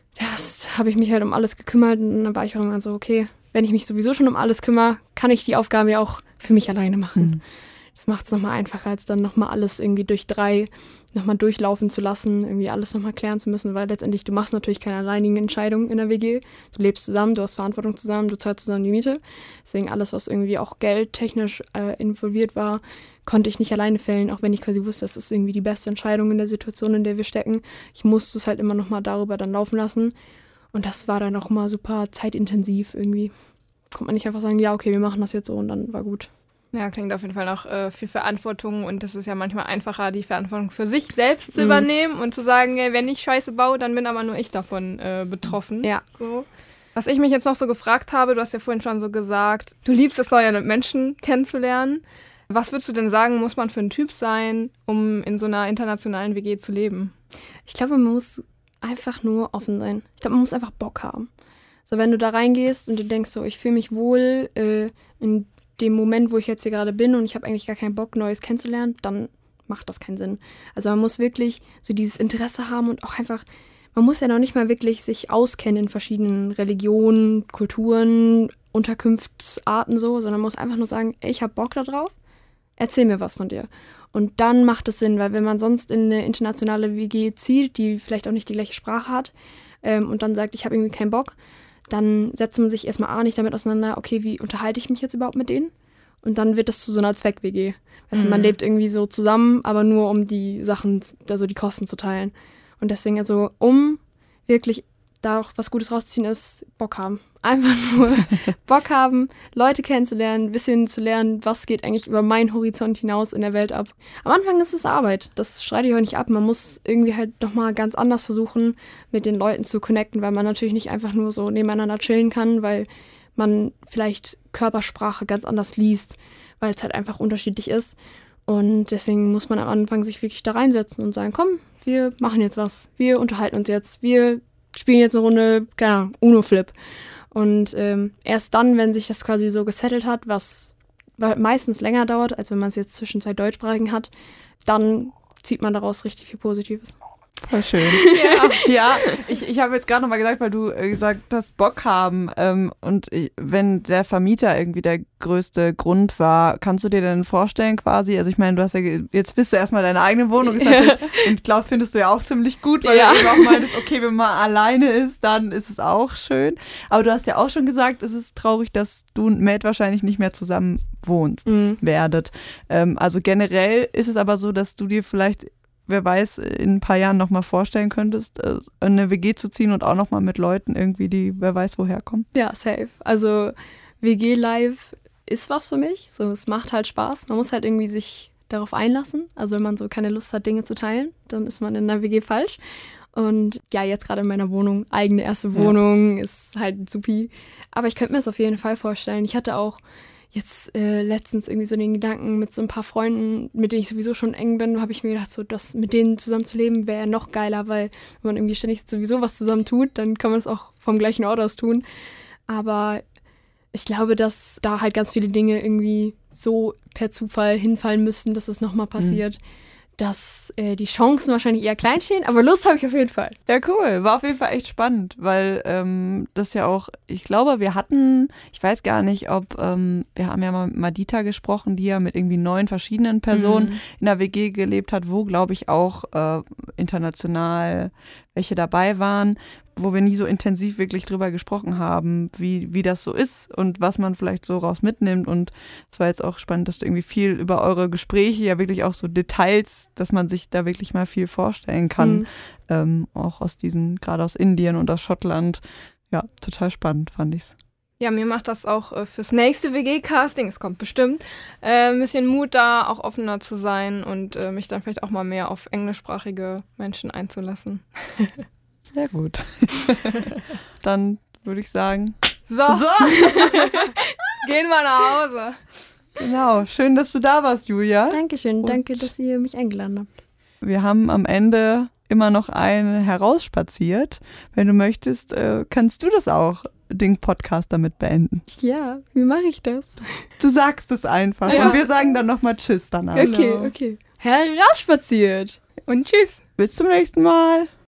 das habe ich mich halt um alles gekümmert und dann war ich auch irgendwann so, okay, wenn ich mich sowieso schon um alles kümmere, kann ich die Aufgabe ja auch für mich alleine machen. Mhm. Das macht es nochmal einfacher, als dann nochmal alles irgendwie durch drei nochmal durchlaufen zu lassen, irgendwie alles nochmal klären zu müssen, weil letztendlich, du machst natürlich keine alleinigen Entscheidungen in der W G. Du lebst zusammen, du hast Verantwortung zusammen, du zahlst zusammen die Miete. Deswegen alles, was irgendwie auch geldtechnisch äh, involviert war, konnte ich nicht alleine fällen, auch wenn ich quasi wusste, das ist irgendwie die beste Entscheidung in der Situation, in der wir stecken. Ich musste es halt immer nochmal darüber dann laufen lassen. Und das war dann auch mal super zeitintensiv irgendwie. Konnte man nicht einfach sagen, ja, okay, wir machen das jetzt so und dann war gut. Ja, klingt auf jeden Fall auch äh, viel Verantwortung und das ist ja manchmal einfacher, die Verantwortung für sich selbst zu mhm. übernehmen und zu sagen, ey, wenn ich Scheiße baue, dann bin aber nur ich davon äh, betroffen. Ja. So. Was ich mich jetzt noch so gefragt habe, du hast ja vorhin schon so gesagt, du liebst es, neue Menschen kennenzulernen. Was würdest du denn sagen, muss man für ein Typ sein, um in so einer internationalen W G zu leben? Ich glaube, man muss einfach nur offen sein. Ich glaube, man muss einfach Bock haben. So, wenn du da reingehst und du denkst so, ich fühle mich wohl äh, in dem Moment, wo ich jetzt hier gerade bin und ich habe eigentlich gar keinen Bock, Neues kennenzulernen, dann macht das keinen Sinn. Also man muss wirklich so dieses Interesse haben und auch einfach, man muss ja noch nicht mal wirklich sich auskennen in verschiedenen Religionen, Kulturen, Unterkunftsarten so, sondern man muss einfach nur sagen, ey, ich habe Bock da drauf, erzähl mir was von dir. Und dann macht es Sinn, weil wenn man sonst in eine internationale W G zieht, die vielleicht auch nicht die gleiche Sprache hat ähm, und dann sagt, ich habe irgendwie keinen Bock, dann setzt man sich erstmal A nicht damit auseinander, okay, wie unterhalte ich mich jetzt überhaupt mit denen? Und dann wird das zu so einer Zweck-W G. Weißt du, man lebt irgendwie so zusammen, aber nur um die Sachen, also die Kosten zu teilen. Und deswegen, also um wirklich da auch was Gutes rauszuziehen, ist Bock haben. Einfach nur Bock haben, Leute kennenzulernen, ein bisschen zu lernen, was geht eigentlich über meinen Horizont hinaus in der Welt ab. Am Anfang ist es Arbeit, das streite ich auch nicht ab. Man muss irgendwie halt nochmal ganz anders versuchen, mit den Leuten zu connecten, weil man natürlich nicht einfach nur so nebeneinander chillen kann, weil man vielleicht Körpersprache ganz anders liest, weil es halt einfach unterschiedlich ist. Und deswegen muss man am Anfang sich wirklich da reinsetzen und sagen, komm, wir machen jetzt was, wir unterhalten uns jetzt, wir spielen jetzt eine Runde, keine Ahnung, Uno-Flip. Und ähm, erst dann, wenn sich das quasi so gesettelt hat, was meistens länger dauert, als wenn man es jetzt zwischen zwei Deutschsprachigen hat, dann zieht man daraus richtig viel Positives. Voll schön. Ja, ja ich, ich habe jetzt gerade nochmal gesagt, weil du äh, gesagt hast, Bock haben. Ähm, und ich, wenn der Vermieter irgendwie der größte Grund war, kannst du dir denn vorstellen quasi, also ich meine, du hast ja, jetzt bist du erstmal deine eigene Wohnung, ist natürlich, und ich glaube, findest du ja auch ziemlich gut, weil ja. du eben auch meintest, okay, wenn man alleine ist, dann ist es auch schön. Aber du hast ja auch schon gesagt, es ist traurig, dass du und Matt wahrscheinlich nicht mehr zusammen wohnst, mhm. werdet. Ähm, also generell ist es aber so, dass du dir vielleicht, wer weiß, in ein paar Jahren nochmal vorstellen könntest, eine W G zu ziehen und auch nochmal mit Leuten irgendwie, die wer weiß woher kommen? Ja, safe. Also W G-Live ist was für mich. So, es macht halt Spaß. Man muss halt irgendwie sich darauf einlassen. Also wenn man so keine Lust hat, Dinge zu teilen, dann ist man in einer W G falsch. Und ja, jetzt gerade in meiner Wohnung, eigene erste Wohnung, ja. ist halt supi. Aber ich könnte mir das auf jeden Fall vorstellen. Ich hatte auch jetzt äh, letztens irgendwie so den Gedanken mit so ein paar Freunden, mit denen ich sowieso schon eng bin, habe ich mir gedacht, so das mit denen zusammen zu leben wäre noch geiler, weil wenn man irgendwie ständig sowieso was zusammen tut, dann kann man es auch vom gleichen Ort aus tun. Aber ich glaube, dass da halt ganz viele Dinge irgendwie so per Zufall hinfallen müssten, dass es nochmal passiert. Mhm. dass äh, die Chancen wahrscheinlich eher klein stehen, aber Lust habe ich auf jeden Fall. Ja, cool. War auf jeden Fall echt spannend, weil ähm, das ja auch, ich glaube, wir hatten, ich weiß gar nicht, ob, ähm, wir haben ja mal mit Madita gesprochen, die ja mit irgendwie neun verschiedenen Personen mhm. in der W G gelebt hat, wo, glaube ich, auch äh, international welche dabei waren, wo wir nie so intensiv wirklich drüber gesprochen haben, wie, wie das so ist und was man vielleicht so raus mitnimmt. Und es war jetzt auch spannend, dass du irgendwie viel über eure Gespräche, ja wirklich auch so Details, dass man sich da wirklich mal viel vorstellen kann. Mhm. Ähm, auch aus diesen, gerade aus Indien und aus Schottland. Ja, total spannend fand ich's. Ja, mir macht das auch äh, fürs nächste W G-Casting, es kommt bestimmt, äh, ein bisschen Mut da, auch offener zu sein und äh, mich dann vielleicht auch mal mehr auf englischsprachige Menschen einzulassen. Sehr gut. Dann würde ich sagen, so, so. Gehen wir nach Hause. Genau, schön, dass du da warst, Julia. Dankeschön, und danke, dass ihr mich eingeladen habt. Wir haben am Ende immer noch einen herausspaziert. Wenn du möchtest, äh, kannst du das auch, den Podcast damit beenden. Ja, wie mache ich das? Du sagst es einfach Ja. und wir sagen dann nochmal Tschüss danach. Okay, okay. Herausspaziert. Und tschüss. Bis zum nächsten Mal.